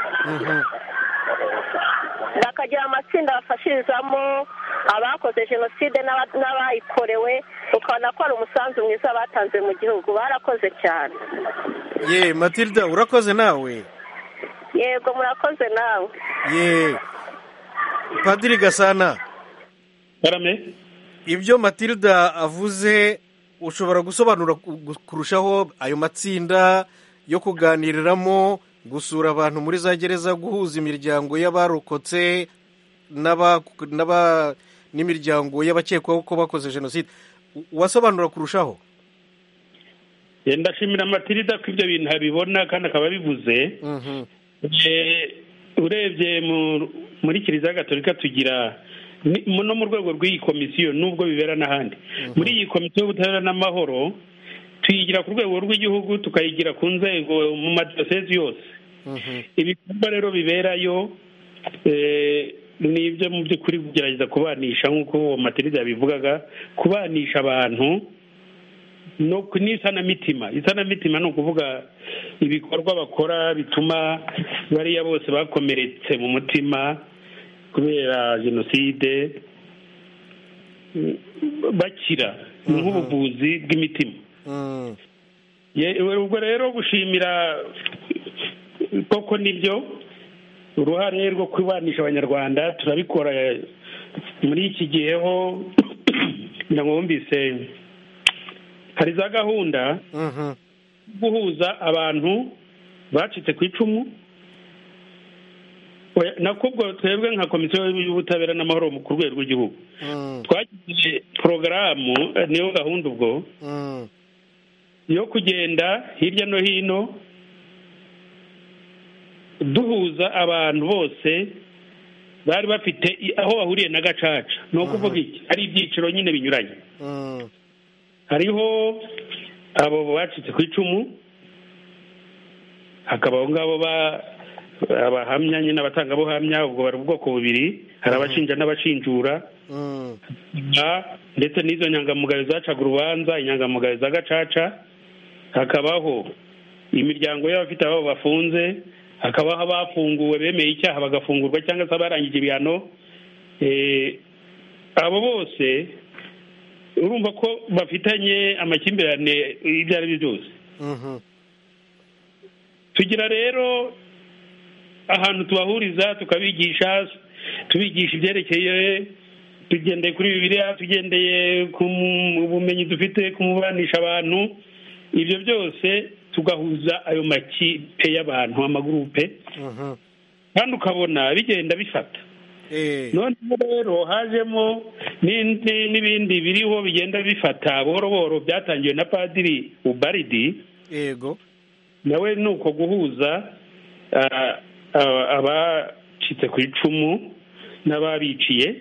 Bakagira amatsinda bafashirizamo abakoze jenoside n'abayikorewe, ukabona ko ari umusanzu mwiza batanze mu gihugu. Barakoze cyane. Ye Matilda, urakoze nawe. Yego murakoze nawe. Ye Padiri Gasana, barame ibyo Matilda avuze ushobora gusobanura kurushaho ayo matsinda yo kuganiriramo, gusura abantu muri za gereza, guhuza imiryango y'abarokotse n'imiryango y'abakekwaho ko bakoze jenoside, wasobanura kurushaho? ndashimira Matilda ko ibyo bintu abibona kandi akaba abivuze. Urebye muri Kiliziya Gatolika tugira no mu rwego rw'iyi komisiyo nubwo bibera n'ahandi, muri iyi komisiyo y'ubutabera n'amahoro tuyigira ku rwego rw'igihugu, tukayigira ku nzego mu madiyosezi yose. Ibikorwa rero biberayo ni ibyo mu by'ukuri kugerageza kubanisha nk'uko Matilda yabivugaga, kubanisha abantu no n'isanamitima. Isanamitima ni ukuvuga ibikorwa bakora bituma bariya bose bakomeretse mu mutima kubera jenoside bakira, nk'ubuvuzi bw'imitima. Ubwo rero gushimira koko nibyo uruhare rwo kubanisha abanyarwanda turabikora muri iki gihe ho ndamwumvise hari za gahunda guhuza abantu bacitse ku icumu. Nakubwo twebwe nka komisiyo y'ubutabera n'amahoro ku rwego rw'igihugu twagize porogaramu, niyo gahunda ubwo yo kugenda hirya no hino duhuza abantu bose bari bafite aho bahuriye na gacaca. Ni ukuvuga iki, hari ibyiciro nyine binyuranye. Hariho abo bacitse ku icumu, hakaba abo ngabo abahamya nyine abatangabuhamya, ubwo bari ubwoko bubiri, hari abashinja n'abashinjura, ndetse n'izo nyangamugayo zacaga urubanza, inyangamugayo za gacaca. Hakabaho imiryango y'abafite abo bafunze, hakabaho abafunguwe bemeye icyaha bagafungurwa cyangwa se abarangije ibihano. Abo bose urumva ko bafitanye amakimbirane ibyo ari byo byose. Tugira rero ahantu tubahuriza tukabigisha, tubigisha ibyerekeye, tugendeye kuri Bibiliya, tugendeye ku bumenyi dufite kumubanisha abantu. Ibyo byose tugahuza ayo makipe y'abantu, amagurupe, kandi ukabona bigenda bifata. Noneho rero hajemo n'ibindi biriho bigenda bifata buhoro buhoro, byatangiwe na Padiri Ubaridi. Yego, nawe ni uko guhuza abacitse ku icumu n'ababiciye.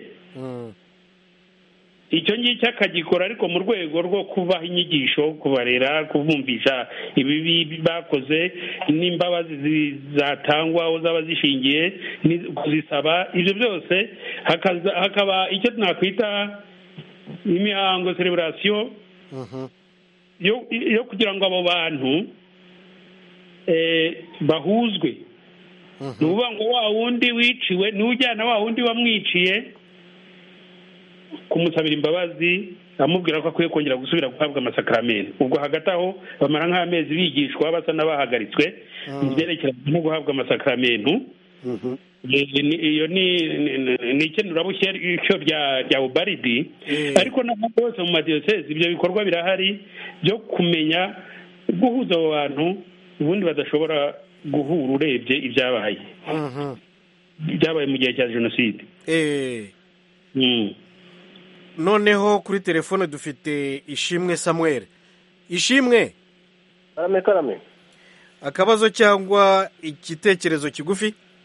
Icyo ngicyo akagikora ariko mu rwego rwo kubaha inyigisho, kubarera, kubumvisha ibibi bakoze n'imbabazi zatangwa aho zaba zishingiye, kuzisaba. Ibyo byose hakaba icyo tunakwita imihango, celebration yo kugira ngo abo bantu bahuzwe. Ni ukuvuga ngo wa wundi wiciwe niwe ujyana wa wundi wamwiciye kumusabira imbabazi, amubwira ko akwiye kongera gusubira guhabwa amasakaramentu. Ubwo hagati aho bamara nk'amezi bigishwa basa n'abahagaritswe mu byerekeranye no guhabwa amasakaramentu. Iyo ni ikenurabushye rya Ubaridi. Ariko n'ahandi hose mu madiyosezi ibyo bikorwa birahari byo kumenya guhuza abo bantu ubundi badashobora guhura, urebye ibyabaye mu gihe cya jenoside. Noneho kuri telefone dufite Ishimwe Samuel. Ishimwe, karame. akabazo cyangwa igitekerezo kigufi?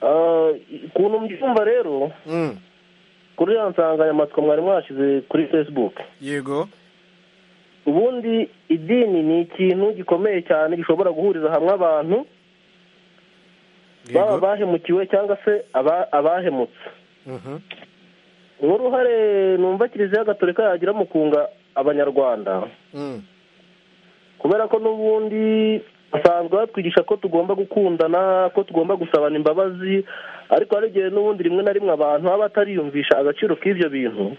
ukuntu mbyumva rero kuri ya nsanganyamatsiko mwari mwashyize kuri Facebook, yego, ubundi idini ni ikintu gikomeye cyane gishobora guhuriza hamwe abantu baba bahemukiwe cyangwa se abahemutse. uruhare numva Kiliziya Gatolika yagira mu kunga abanyarwanda, kubera ko n'ubundi basanzwe batwigisha ko tugomba gukundana, ko tugomba gusabana imbabazi, ariko hari igihe n'ubundi rimwe na rimwe abantu baba batariyumvisha agaciro k'ibyo bintu.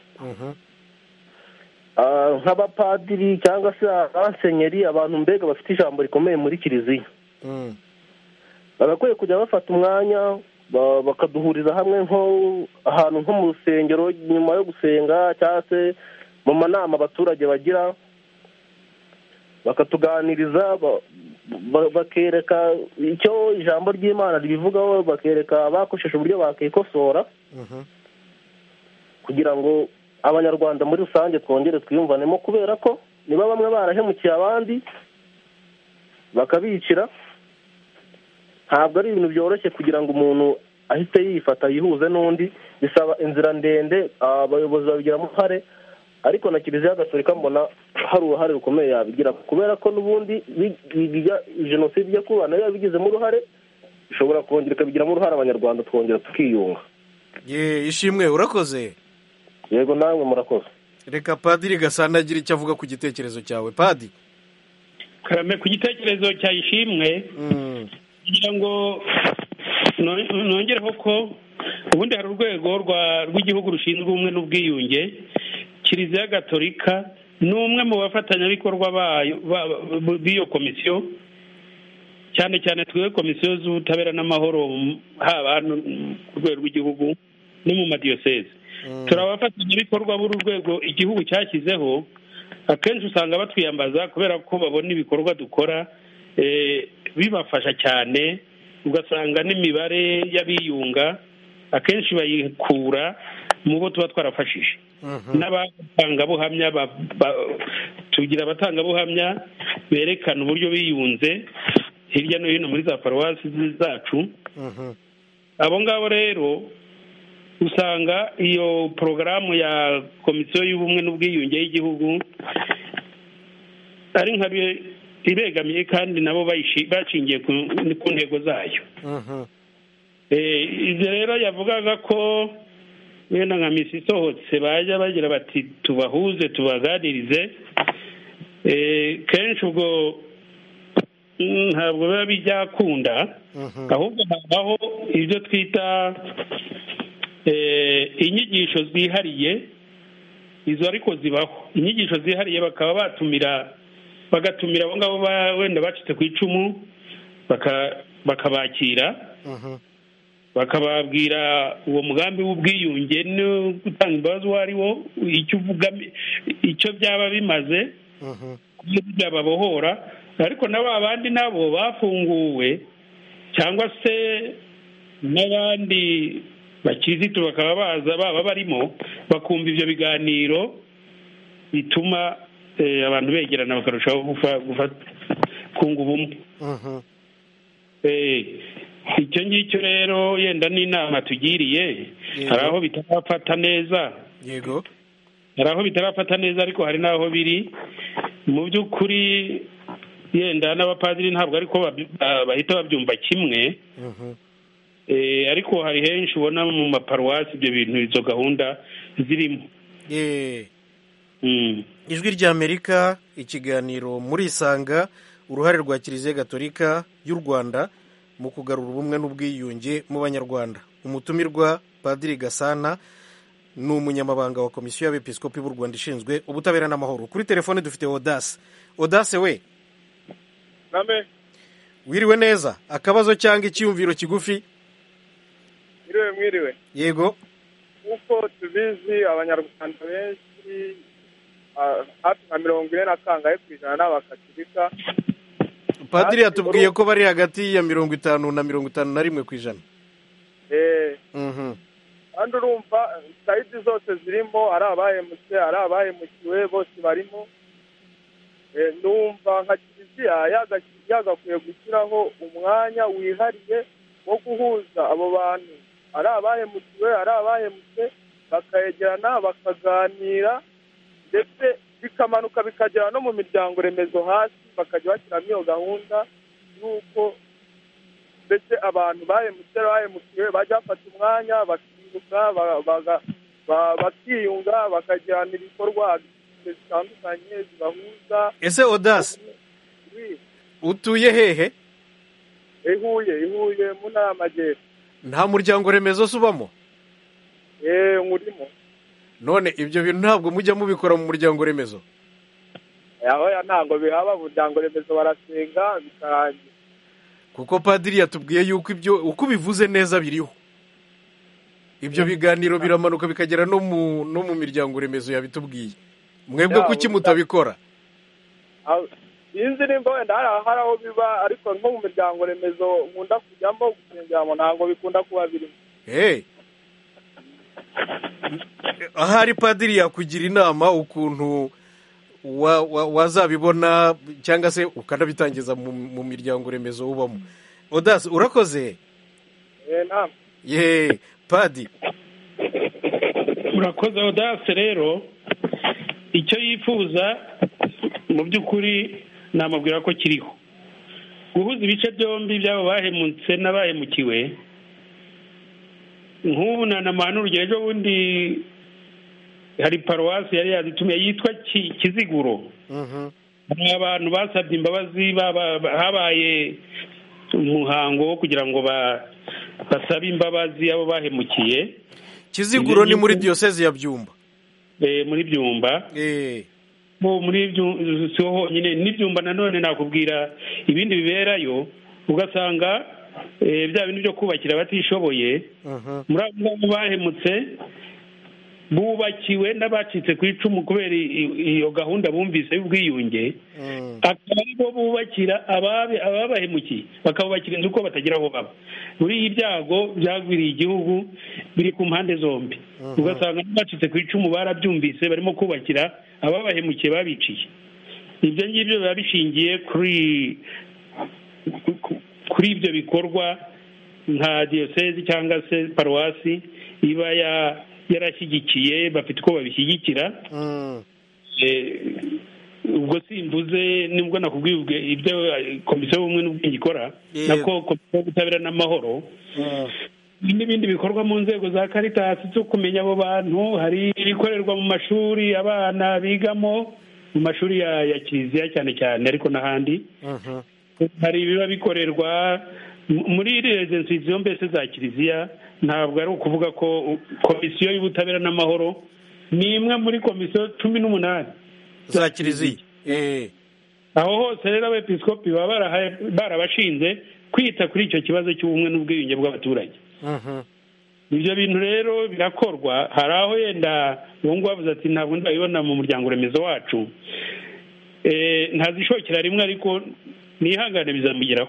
Nk'abapadiri cyangwa se abansenyeri, abantu mbega bafite ijambo rikomeye muri Kiliziya, bagakwiye kujya bafata umwanya bakaduhuriza hamwe nko ahantu nko mu rusengero nyuma yo gusenga, cyangwa se mu manama abaturage bagira, bakatuganiriza, bakereka icyo ijambo ry'Imana ribivugaho, bakereka abakoresheje uburyo bakikosora, kugira ngo abanyarwanda muri rusange twongere twiyumvanemo, kubera ko niba bamwe barahemukiye abandi bakabicira, ntabwo ari ibintu byoroshye kugira ngo umuntu ahite yifata yihuze n'undi, bisaba inzira ndende, abayobozi babigiramo uruhare, ariko na Kiliziya Gatolika mbona hari uruhare rukomeye yabigira, kubera ko n'ubundi jenoside ijya kuba nayo yabigizemo uruhare, ishobora kongera ikabigiramo uruhare abanyarwanda twongera tukiyunga. Ishimwe, urakoze. Yego, nawe murakoze. Reka Padiri Gasana agira icyo avuga ku gitekerezo cyawe. Padi Karame, ku gitekerezo cya Ishimwe, kugira ngo nongereho ko ubundi hari urwego rw'igihugu rushinzwe ubumwe n'ubwiyunge. Kiliziya Gatolika ni umwe mu bafatanyabikorwa b'iyo komisiyo, cyane cyane twebwe komisiyo z'ubutabera n'amahoro, haba ku rwego rw'igihugu no mu madiyoseze. turi abafatanyabikorwa b'uru rwego igihugu cyashyizeho. Akenshi usanga batwiyambaza kubera ko babona ibikorwa dukora bibafasha cyane, ugasanga n'imibare y'abiyunga akenshi bayikura mu bo tuba twarafashije. N'abatangabuhamya tugira abatangabuhamya berekana uburyo biyunze hirya no hino muri za paruwasi zacu. Abo ngabo rero usanga iyo porogaramu ya komisiyo y'ubumwe n'ubwiyunge y'igihugu ari nka ibegamiye, kandi nabo bashingiye ku ntego zayo. Ibyo rero yavugaga ko wenda nka misi isohotse bajya bagira bati tubahuze tubaganirize, kenshi ubwo ntabwo biba byakunda, ahubwo habaho ibyo twita inyigisho zihariye. Izo ariko zibaho inyigisho zihariye, bakaba bagatumira abo ngabo wenda bacitse ku icumu, bakabakira, bakababwira uwo mugambi w'ubwiyunge no gutanga imbabazi uwo ari wo, icyo uvuga, icyo byaba bimaze, byababohora. Ariko nabo abandi nabo bafunguwe cyangwa se n'abandi bakirisitu bakaba baba barimo, bakumva ibyo biganiro bituma abantu begerana bakarushaho kunga ubumwe. Icyo ngicyo rero yenda n'inama tugiriye, hari aho bitarafata neza, yego, hari aho bitarafata neza, ariko hari n'aho biri mu by'ukuri. Yenda n'abapadiri ntabwo ariko bahita babyumva kimwe, ariko hari henshi ubona mu maparuwasi ibyo bintu, izo gahunda zirimo. Ijwi ry'Amerika, ikiganiro muri Isanga, uruhare rwa Kiliziya Gatolika y'u Rwanda mu kugarura ubumwe n'ubwiyunge mu banyarwanda. Umutumirwa Padiri Gasana ni umunyamabanga wa komisiyo y'abepiskopi b'u Rwanda ishinzwe ubutabera n'amahoro. Kuri telefone dufite Odase we, wiriwe neza? Akabazo cyangwa icyumviro kigufi? Mwiriwe. Yego. Nk'uko tubizi abanyarwanda benshi hafi nka 40% n'abakatolika. Padiri yatubwiye ko bari hagati ya 50 na 51%. Kandi urumva sayidi zose zirimo, ari abahemutse, ari abahemukiwe, bose barimo. Numva nka Kiliziya yagakwiye gushyiraho umwanya wihariye wo guhuza abo bantu ari abahemukiwe ari abahemutse bakayegerana bakaganira ndetse bikamanuka bikagera no mu miryango remezo hasi bakajya bashyiramo iyo gahunda y'uko mbese abantu bahemukiwe bajya bafata umwanya bakibuka bakiyunga bakagirana ibikorwa bitandukanye zibahuza. Ese Audace utuye hehe? Ihuye mu ntara y'Amajyepfo. Nta muryango remezo subamo? Nkurimo. None ibyo bintu ntabwo mujya mubikora mu muryango remezo? Oya ntabwo bihaba, umuryango remezo barasenga bikarangira. Kuko padiri yatubwiye yuko ibyo uko bivuze neza biriho. Ibyo biganiro biramanuka bikagera no mu miryango remezo yabitubwiye. Mwebwe kuki mutabikora? Sinzi nimba wenda hari aho biba ariko nko mu miryango remezo nkunda kujyamo gusengeramo ntabwo bikunda kuba birimo. Ahari padiri yakugira inama ukuntu wazabibona cyangwa se ukanabitangiza mu miryango remezo ubamo. Audace urakoze? Padi urakoze. Audace rero icyo yifuza mu by'ukuri namubwira ko kiriho, guhuza ibice byombi by'abo bahemutse n'abahemukiwe. Nk'ubu nanamana urugero, ejo bundi hari paruwasi yari yazitumiye yitwa Kiziguro. Hari abantu basabye imbabazi, habaye umuhango wo kugira ngo basabe imbabazi abo bahemukiye. Kiziguro ni muri diyoseze ya Byumba. Muri Byumba. Muri Byumba nyine n'ibyumba. Nanone nakubwira ibindi biberayo ugasanga bya bintu byo kubakira batishoboye. Muri abo bahemutse bubakiwe n'abacitse ku icumu kubera iyo gahunda bumvise y'ubwiyunge, akaba aribo bubakira ababahemukiye, bakabubakira inzu uko batagira aho baba. Muri ibyago byagwiriye igihugu biri ku mpande zombi, ugasanga n'abacitse ku icumu barabyumvise barimo kubakira ababahemukiye babiciye. Ibyo ngibyo biba bishingiye kuri ibyo bikorwa nka diyosezi cyangwa se paruwasi iba yarashyigikiye, bafite uko babishyigikira. Ubwo simvuze nibwo nakubwiye ibyo komisiyo y'ubumwe n'ubwiyunge ikora, nako komisiyo y'ubutabera n'amahoro n'ibindi bikorwa mu nzego za Caritas zo kumenya abo bantu. Hari ibikorerwa mu mashuri abana bigamo, mu mashuri ya kiliziya cyane cyane ariko n'ahandi. Hari ibiba bikorerwa muri izo nzego mbese za kiliziya. Ntabwo ari ukuvuga ko komisiyo y'ubutabera n'amahoro ni imwe muri komisiyo 18 za kiliziya. Aho hose rero abepiskopi baba barabashinze kwita kuri icyo kibazo cy'ubumwe n'ubwiyunge bw'abaturage. Ibyo bintu rero birakorwa. Hari aho yenda uwo nguwo avuze ati ntabwo ndabibona mu muryango remezo wacu, ntazishokera rimwe ariko nihangane bizamugeraho.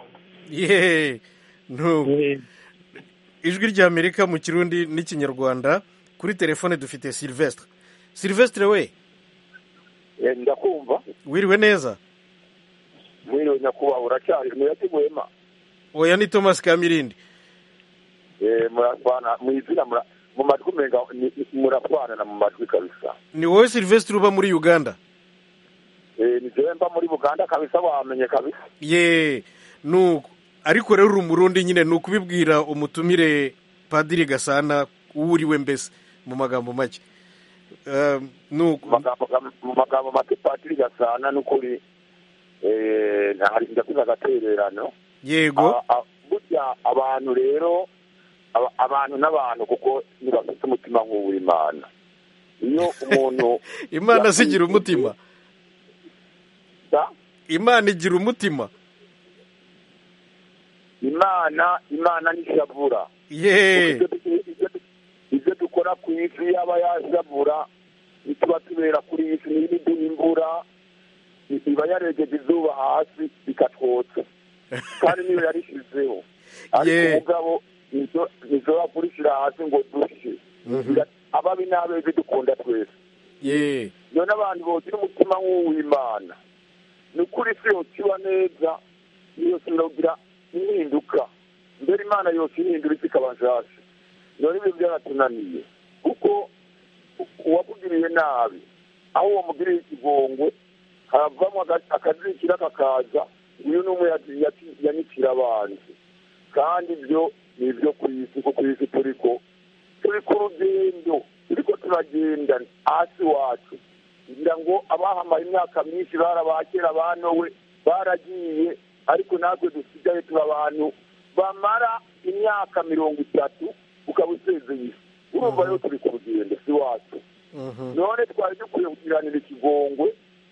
Ijwi ry'Amerika mu Kirundi n'Ikinyarwanda. Kuri telefone dufite Sylvestre. Sylvestre we ndakumva. Wiriwe neza? Mwiriwe nyakuba, uracyari muyatiguhema? Oya ni Thomas Kamirindi. Murapana mwizina mu majwi menga murapana na mu majwi kabisa. Ni wowe Sylvestre uba muri Uganda? Ni mba muri Uganda kabisa, wamenye kabisa. Nuko ariko rero umurundi nyine nukubibwira umutumire Padiri Gasana uriwe mbese mu magambo make. Nuko mu magambo make Padiri Gasana nukuri ntari ndakuza gatererano. Yego. Burya abantu rero abantu n'abantu kuko nibafite umutima nk'uw'Imana. Iyo umuntu Imana sigira umutima. Imana igira umutima. Imana nishavura. Ibyo dukora ku isi yaba yashavura nituba tubera kuri iyi si n'ibiduha imvura iba yaregeje izuba hasi ikatwotsa kandi niyo yarishizeho, ariko umugabo nizora kurishira hasi ngo dushe. Ababi n'abeza dukunda twese. None abantu bogira umutima nk'uw'Imana ni ukuri isi yokiba neza, iyo sinogira impinduka mbere imana yose ihindura isi ikaba nshasha. none ibyo byaratunaniye kuko uwakugiriye nabi aho wamugiriye ikigongwe havamo akazikira kakaza uyu ni umwe yanyitira abandi, kandi ibyo ni ibyo ku isi, kuko ku isi turi ku rugendo turiko turagenda hasi wacu, kugira ngo abahamaye imyaka myinshi barabakera banowe baragiye, ariko natwe dusigaye turi abantu bamara imyaka 30 ukaba usezeye isi. urumva rero turi ku rugendo si wacu. none twari dukwiye kugiranira ikigongwe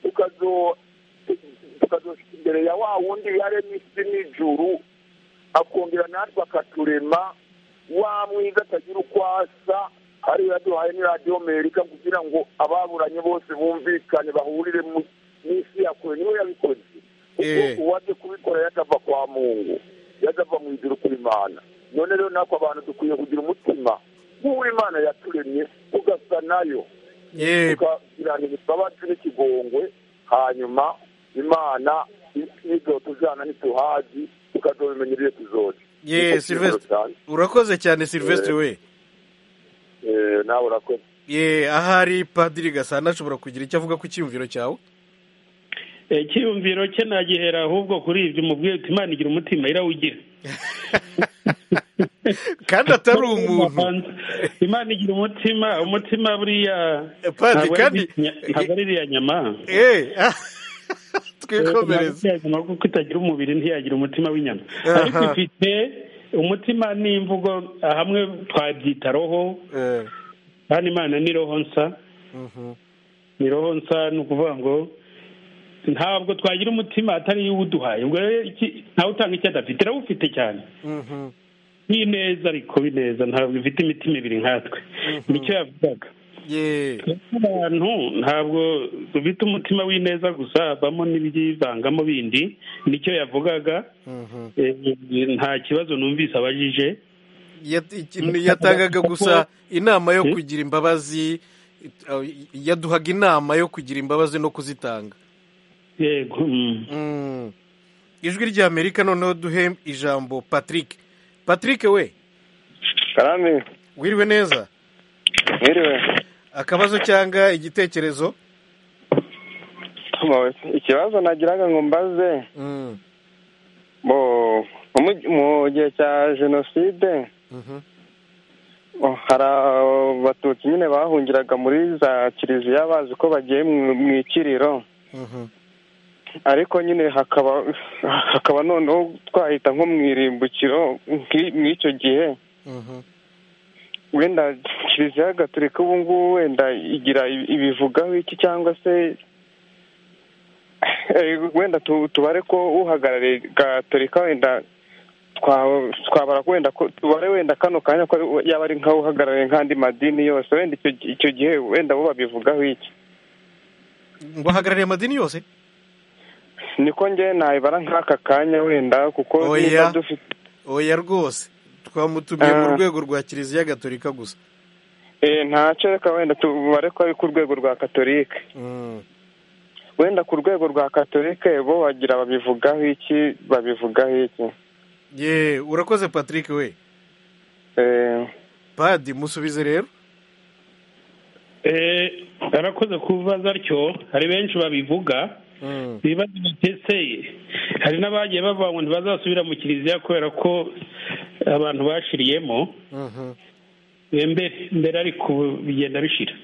tukazoshika imbere ya wa wundi yaremye isi n'ijuru, akongera natwe akaturema, wa mwiza atagira uko asa, ariyo yaduhaye ni radiyo Amerika kugira ngo ababuranye bose bumvikane bahurire mu n'isi ya kure. niwe yabikoze, kuko uwaje kubikora yatava kwa Mungu, yatava mu ijuru kuri Imana. none rero nako abantu dukwiye kugira umutima nk'uwo Imana yaturemye, ugasa nayo, tukagiranira imbabazi n'ikigongwe, hanyuma Imana izotujana nituhazi tukazobimenyera iyo tuzoja. Sylvestre, urakoze cyane Sylvestre we. Nawe urakoze. Ahari Padiri Gasana ashobora kugira icyo avuga ku cyiyumviro cyawe. Icyiyumviro cye nagihera ahubwo kuri ibyo umubwiye uti Imana igira umutima irawugira. Kandi atari umuntu. Imana igira umutima buriya Padiri kandi ntabwo ari iriya nyama. Twikomereze. Kuko itagira umubiri ntiyagira umutima w'inyama, ariko ifite umutima n'imvugo hamwe twabyita roho, kandi Imana ni roho nsa. Ni roho nsa, ni ukuvuga ngo ntabwo twagira umutima atari iyo uduhaye. ubwo ntawe utanga icyo adafite, irawufite cyane. n'ineza, ariko bineza ntabwo ifite imitima ibiri nkatwe. nicyo yavugaga. abantu ntabwo dufite umutima w'ineza gusa, bamo n'ibyivangamo bindi. nicyo yavugaga. nta kibazo numvise abajije. yatangaga gusa inama yo kugira imbabazi, yaduhaga inama yo kugira imbabazi no kuzitanga. yego. ijwi ry'Amerika. noneho duhe ijambo Patrick. Patrick we. Karame. Wiriwe neza? Wiriwe. Akabazo cyangwa igitekerezo? Ikibazo nagiraga ngo mbaze, mu gihe cya jenoside hari abatutsi nyine bahungiraga muri za kiliziya bazi ko bagiye mu ikiriro, ariko nyine hakaba noneho twahita nko mu irimbukiro mw'icyo gihe. wenda kiliziya gatolika ubu ngubu wenda igira ibivugaho iki, cyangwa se wenda tubare ko uhagarariye gatolika wenda twabara wenda ko tubare wenda kano kanya ko yaba ari nkaho uhagarariye nk'andi madini yose, wenda icyo gihe wenda bo babivugaho iki? ngo ahagarariye amadini yose? niko njye nayibara nk'aka kanya wenda, kuko niba dufite oya rwose twamutumiye mu rwego rwa kiliziya gatolika gusa. ntacyo, reka wenda tubare ko ari ku rwego rwa katolika. wenda ku rwego rwa katolika bo wagira babivugaho iki? Urakoze Patrick we. Padi musubize rero. arakoze kubaza atyo. hari benshi babivuga bibaza batese, hari n'abagiye bavuga ngo ntibazasubira mu kiliziya kubera ko abantu bashiriyemo. mbere ariko bigenda bishira.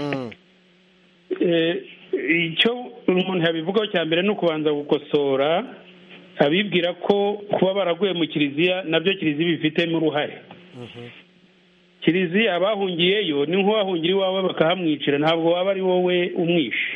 icyo umuntu yabivugaho cya mbere ni ukubanza gukosora abibwira ko kuba baraguye mu kiliziya nabyo kiliziya bifitemo uruhare. kiliziya abahungiyeyo ni nk'uwahungira iwawe bakahamwicira, ntabwo waba ari wowe umwishe.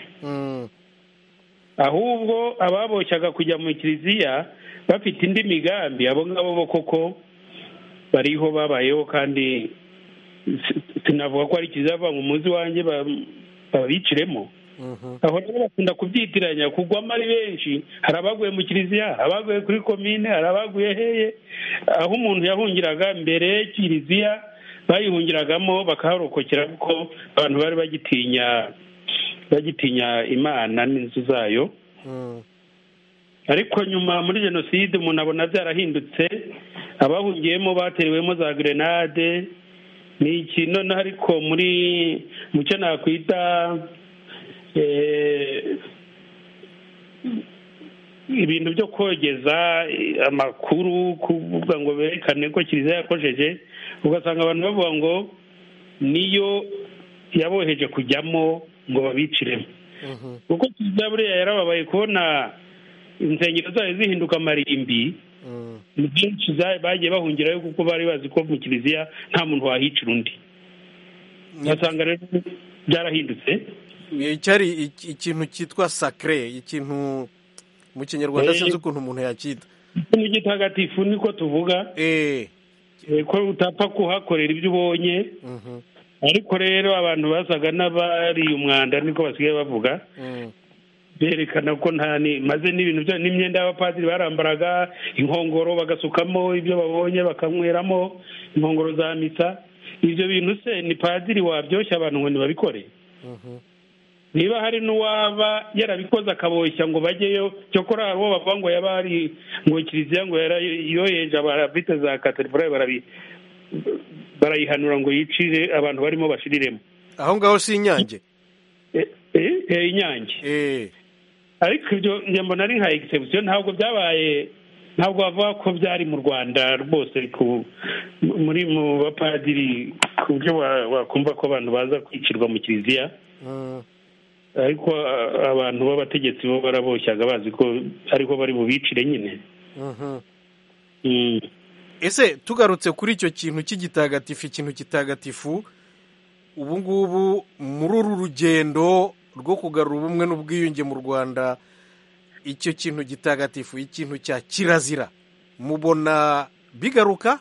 ahubwo ababoshyaga kujya mu kiliziya bafite indi migambi, abo ngabo bo koko bariho babayeho, kandi sinavuga ko ari kiliziya bava mu muzi wanjye babiciremo. aho rero bakunda kubyitiranya, kugwamo ari benshi. hari abaguye mu kiliziya, abaguye kuri komine, hari abaguye heye. aho umuntu yahungiraga mbere kiliziya bayihungiragamo bakaharokokera, kuko abantu bari bagitinya Imana n'inzu zayo. ariko nyuma muri jenoside umuntu abona byarahindutse, abahungiyemo bateriwemo za grenade ni iki noneho ariko mu cyo nakwita ibintu byo kogeza amakuru kuvuga ngo berekane ko kiliziya yakojeje, ugasanga abantu bavuga ngo niyo yaboheje kujyamo ngo babiciremo, kuko kiliziya buriya yarababaye kubona insengero zayo zihinduka amarimbi. Ni byinshi bagiye bahungirayo kuko bari bazi ko mu kiliziya nta muntu wahicira undi, ugasanga rero byarahindutse. cyari ikintu cyitwa sacre, ikintu mu kinyarwanda sinzi ukuntu umuntu yacyita, ikintu gitagatifu niko tuvuga, ko utapfa kuhakorera ibyo ubonye. Ariko rero abantu basaga n'abari umwanda niko basigaye bavuga, berekana ko maze n'ibintu n'imyenda y'abapadiri barambaraga, inkongoro bagasukamo ibyo babonye bakanyweramo inkongoro za misa. Ibyo bintu se ni padiri wabyoshya abantu ngo ntibabikore? Niba hari n'uwaba yarabikoze akaboshya ngo bajyeyo, cyokora hari uwo bavuga ngo yaba ari ngo kiliziya ngo yoheje abavite za katedrali barayihanura ngo yicire abantu barimo bashiriremo. Aho ngaho si Inyange? Inyange. Ariko ibyo mbona ari nka exception, ntabwo byabaye, ntabwo bavuga ko byari mu Rwanda rwose muri mu bapadiri ku buryo wakumva ko abantu baza kwicirwa mu kiliziya. Ariko abantu b'abategetsi bo baraboshyaga bazi ko ariko bari bubicire nyine. Ese tugarutse kuri icyo kintu cy'igitagatifu, ikintu kitagatifu ubu ngubu muri uru rugendo rwo kugarura ubumwe n'ubwiyunge mu Rwanda, icyo kintu gitagatifu, ikintu cya kirazira, mubona bigaruka?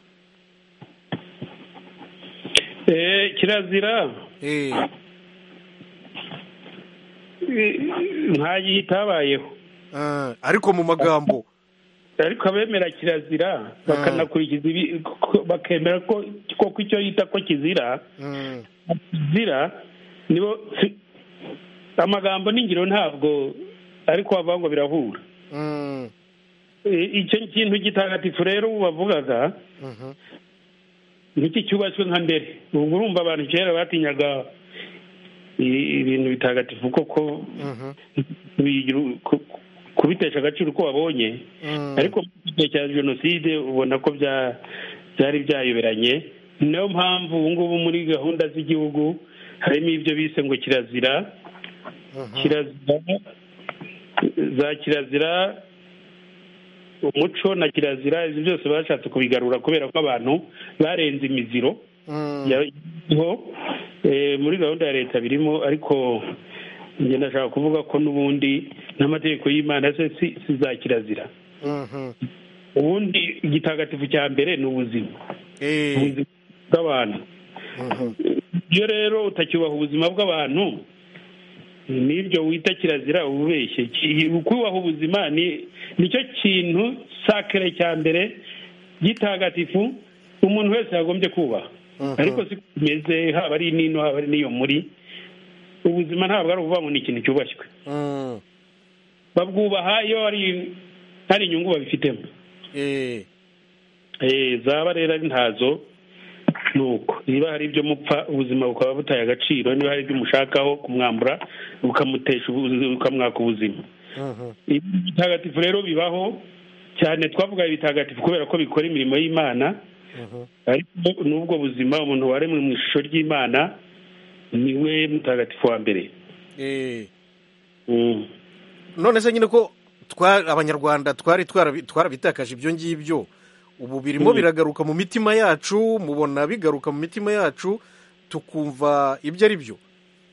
Kirazira ntagihe itabayeho, ariko mu magambo. Ariko abemera kirazira bakanakurikiza bakemera ko icyo yita ko kizira nibo amagambo n'ingiro ntabwo ariko bavuga ngo birahura. Icyo kintu gitagatifu rero bavugaga niki cyubashywe nka mbere. Ubu urumva abantu kera batinyaga ibintu bitagatifu koko kubitesha agaciro uko babonye, ariko mu gihe cya jenoside ubona ko byari byayoberanye. Niyo mpamvu ubu ngubu muri gahunda z'igihugu harimo ibyo bise ngo kirazira, za kirazira, umuco na kirazira, ibyo byose bashatse kubigarura kubera ko abantu barenze imiziro muri gahunda ya leta birimo. Ariko njye ndashaka kuvuga ko n'ubundi n'amategeko y'Imana si za kirazira. Ubundi igitagatifu cya mbere ni ubuzima bw'abantu. Iyo rero utacyubaha ubuzima bw'abantu, n'ibyo wita kirazira ububeshye. Kubaha ubuzima nicyo kintu sakere cya mbere gitagatifu umuntu wese yagombye kubaha. Ariko si kumeze, haba ari nino haba ari niyo muri ubuzima, ntabwo ari ukuvuga ngo ni ikintu cyubashywe. Babwubaha iyo hari inyungu babifitemo. Zaba rero ari ntazo, nuko niba hari ibyo mupfa ubuzima bukaba butaye agaciro, niba hari ibyo umushakaho kumwambura ukamwaka ubuzima. Ibitagatifu rero bibaho cyane, twavuga ibitagatifu kubera ko bikora imirimo y'Imana. Ariko n'ubwo buzima umuntu waremwe mu ishusho ry'Imana niwe mutagatifu wa mbere. None se nyine ko abanyarwanda twarabitakaje ibyo ngibyo, ubu birimo biragaruka mu mitima yacu, mubona bigaruka mu mitima yacu tukumva ibyo ari byo?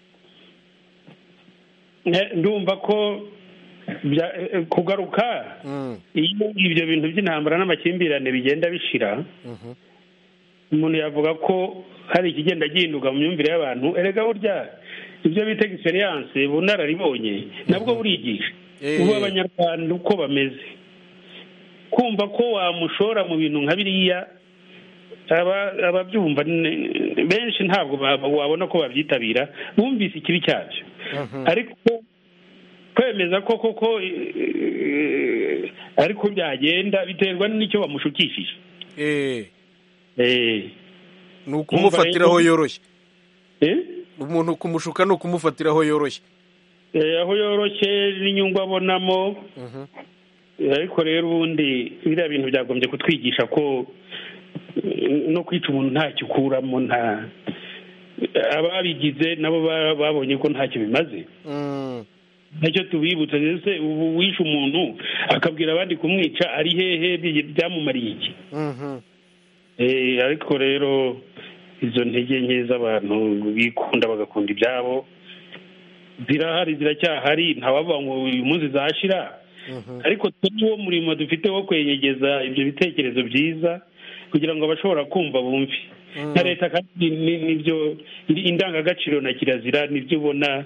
Ndumva ko kugaruka iyo ibyo bintu by'intambara n'amakimbirane bigenda bishira, umuntu yavuga ko hari ikigenda gihinduka mu myumvire y'abantu. Erega burya ibyo bita experience, bunararibonye nabwo burigisha. Ubu abanyarwanda uko bameze, kumva ko wamushora mu bintu nka biriya, ababyumva benshi ntabwo wabona ko babyitabira, bumvise ikibi cyabyo. Ariko kwemeza ko koko ariko byagenda biterwa n'icyo bamushukishije. ni ukumufatiraho yoroshye umuntu kumushuka ni ukumufatiraho yoroshye aho yoroshye n'inyungu abonamo ariko rero ubundi biriya bintu byagombye kutwigisha ko no kwica umuntu ntacyo ukuramo ababigize nabo babonye ko ntacyo bimaze ntacyo tubibutsa ndetse ubu wishe umuntu akabwira abandi kumwica ari hehe byamumariye iki ariko rero izo ntege nke z'abantu bikunda bagakunda ibyabo zirahari ziracyahari ntawavuga ngo uyu munsi zashira ariko niwo murimo dufite wo kwenyegeza ibyo bitekerezo byiza kugira ngo abashobora kumva bumve na leta kandi n'ibyo indangagaciro na kirazira nibyo ubona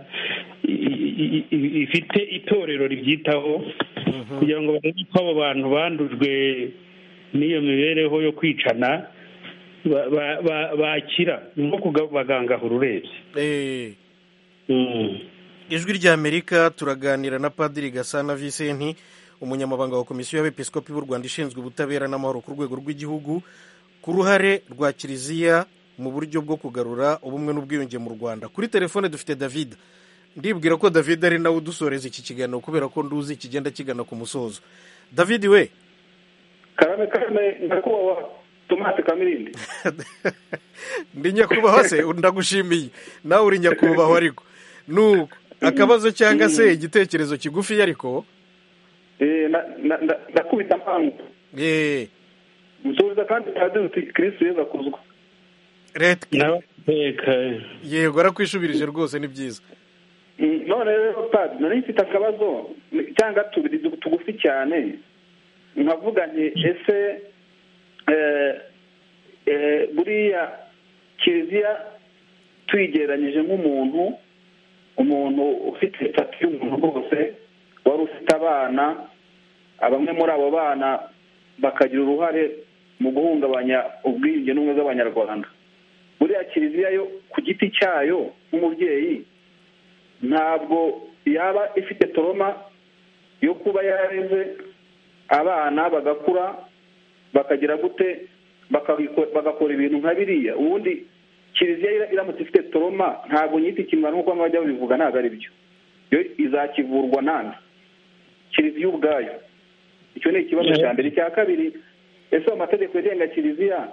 ifite itorero ribyitaho kugira ngo barebe ko abo bantu bandujwe n'iyo mibereho yo kwicana bakira ni nko kubagangahura urebye ijwi ry'Amerika turaganira na Padiri Gasana Vicente umunyamabanga wa komisiyo y'abepiskopi b'u Rwanda ishinzwe ubutabera n'amahoro ku rwego rw'igihugu ku ruhare rwa kiliziya mu buryo bwo kugarura ubumwe n'ubwiyunge mu Rwanda. Kuri telefone dufite David, ndibwira ko David ari nawe udusoreza iki kiganiro kubera ko nduzi kigenda kigana ku musozo. David we karame ndakubaha Tomate Kamirindi ndi nyakubahwa se ndagushimiye nawe uri nyakubahwa ariko nuko akabazo cyangwa se igitekerezo kigufi ariko ndakubita mpangu musubiza kandi padiri uti Kristo Yesu akuzwa yego arakwishubirije rwose ni byiza. none rero padiri nari mfite akabazo cyangwa tubiri tugufi cyane nkavuga nti ese buriya kiliziya tuyigereranyije nk'umuntu ufite itatu y'umuntu rwose wari ufite abana bamwe muri abo bana bakagira uruhare mu guhungabanya ubwiyunge n'ubumwe bw'abanyarwanda. buriya kiliziya yo ku giti cyayo nk'umubyeyi ntabwo yaba ifite toroma yo kuba yareze abana bagakura bakagira gute bagakora ibintu nka biriya. ubundi kiliziya iramutse ifite toroma ntabwo nyita ikimwaro nk'uko bajya babivuga ntabwo ari byo, yo izakivurwa nande kiliziya ubwayo. icyo ni ikibazo cya mbere. icya kabiri, ese amategeko agenga kiliziya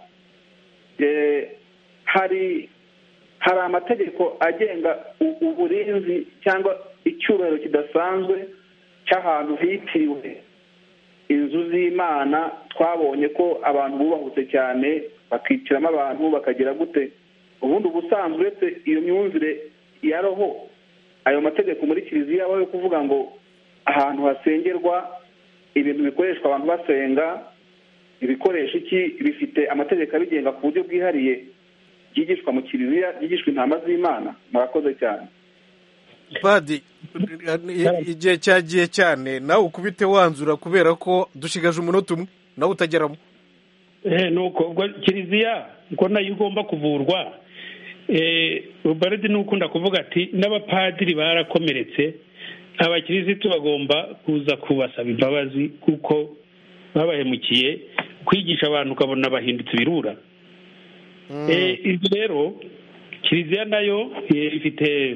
hari amategeko agenga uburinzi cyangwa icyubahiro kidasanzwe cy'ahantu hitiriwe inzu z'Imana. twabonye ko abantu bubahutse cyane bakitiramo abantu bakagira gute. ubundi ubusanzwe uretse iyo myumvire ya roho, ayo mategeko muri kiliziya abaho yo kuvuga ngo ahantu hasengerwa ibintu bikoreshwa abantu basenga ibikoresho iki bifite amategeko abigenga ku buryo bwihariye byigishwa mu kiliziya, byigishwa intama z'Imana. murakoze cyane Padi. igihe cyagiye cyane nawe ukubite wanzura kubera ko dushigaje umunota umwe nawe utageramo. nuko ubwo kiliziya ngo nayo igomba kuvurwa. Rubaridi n'ukunda kuvuga ati n'abapadiri barakomeretse, abakirisitu bagomba kuza kubasaba imbabazi kuko babahemukiye, kwigisha abantu ukabona bahindutse ibirura. ibyo rero kiliziya nayo ifite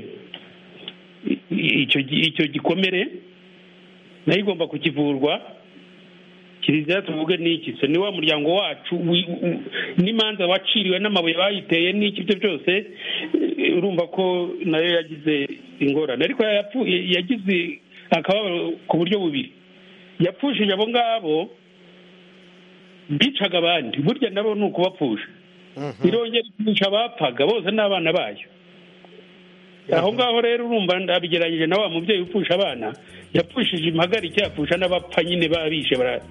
icyo gikomere, nayo igomba kukivurwa. kiliziya tuvuge n'iki se, ni wa muryango wacu n'imanza waciriwe n'amabuye bayiteye n'iki byo byose, urumva ko nayo yagize ingorane. ariko yagize akababaro ku buryo bubiri. yapfushije abo ngabo bicaga abandi, burya nabo ni ukubapfusha. irongera kwica abapfaga bose n'abana bayo. aho ngaho rero urumva ndabigeranyije na wa mubyeyi upfusha abana, yapfushije impagarike, yapfusha n'abapfa nyine babishe barahamba.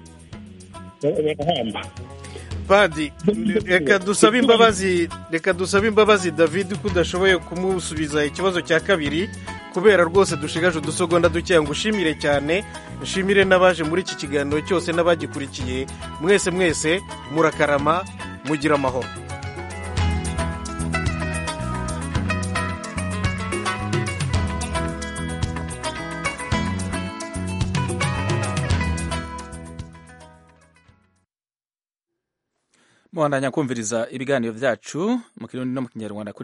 Padi, reka dusabe imbabazi David ko udashoboye kumusubiza ikibazo cya kabiri kubera rwose dushigaje udusegonda dukeya. ngo ushimire cyane, ushimire n'abaje muri iki kiganiro cyose n'abagikurikiye. mwese murakarama, mugira amahoro. mubandanya kumviriza ibiganiro byacu mu kirundi no mu kinyarwanda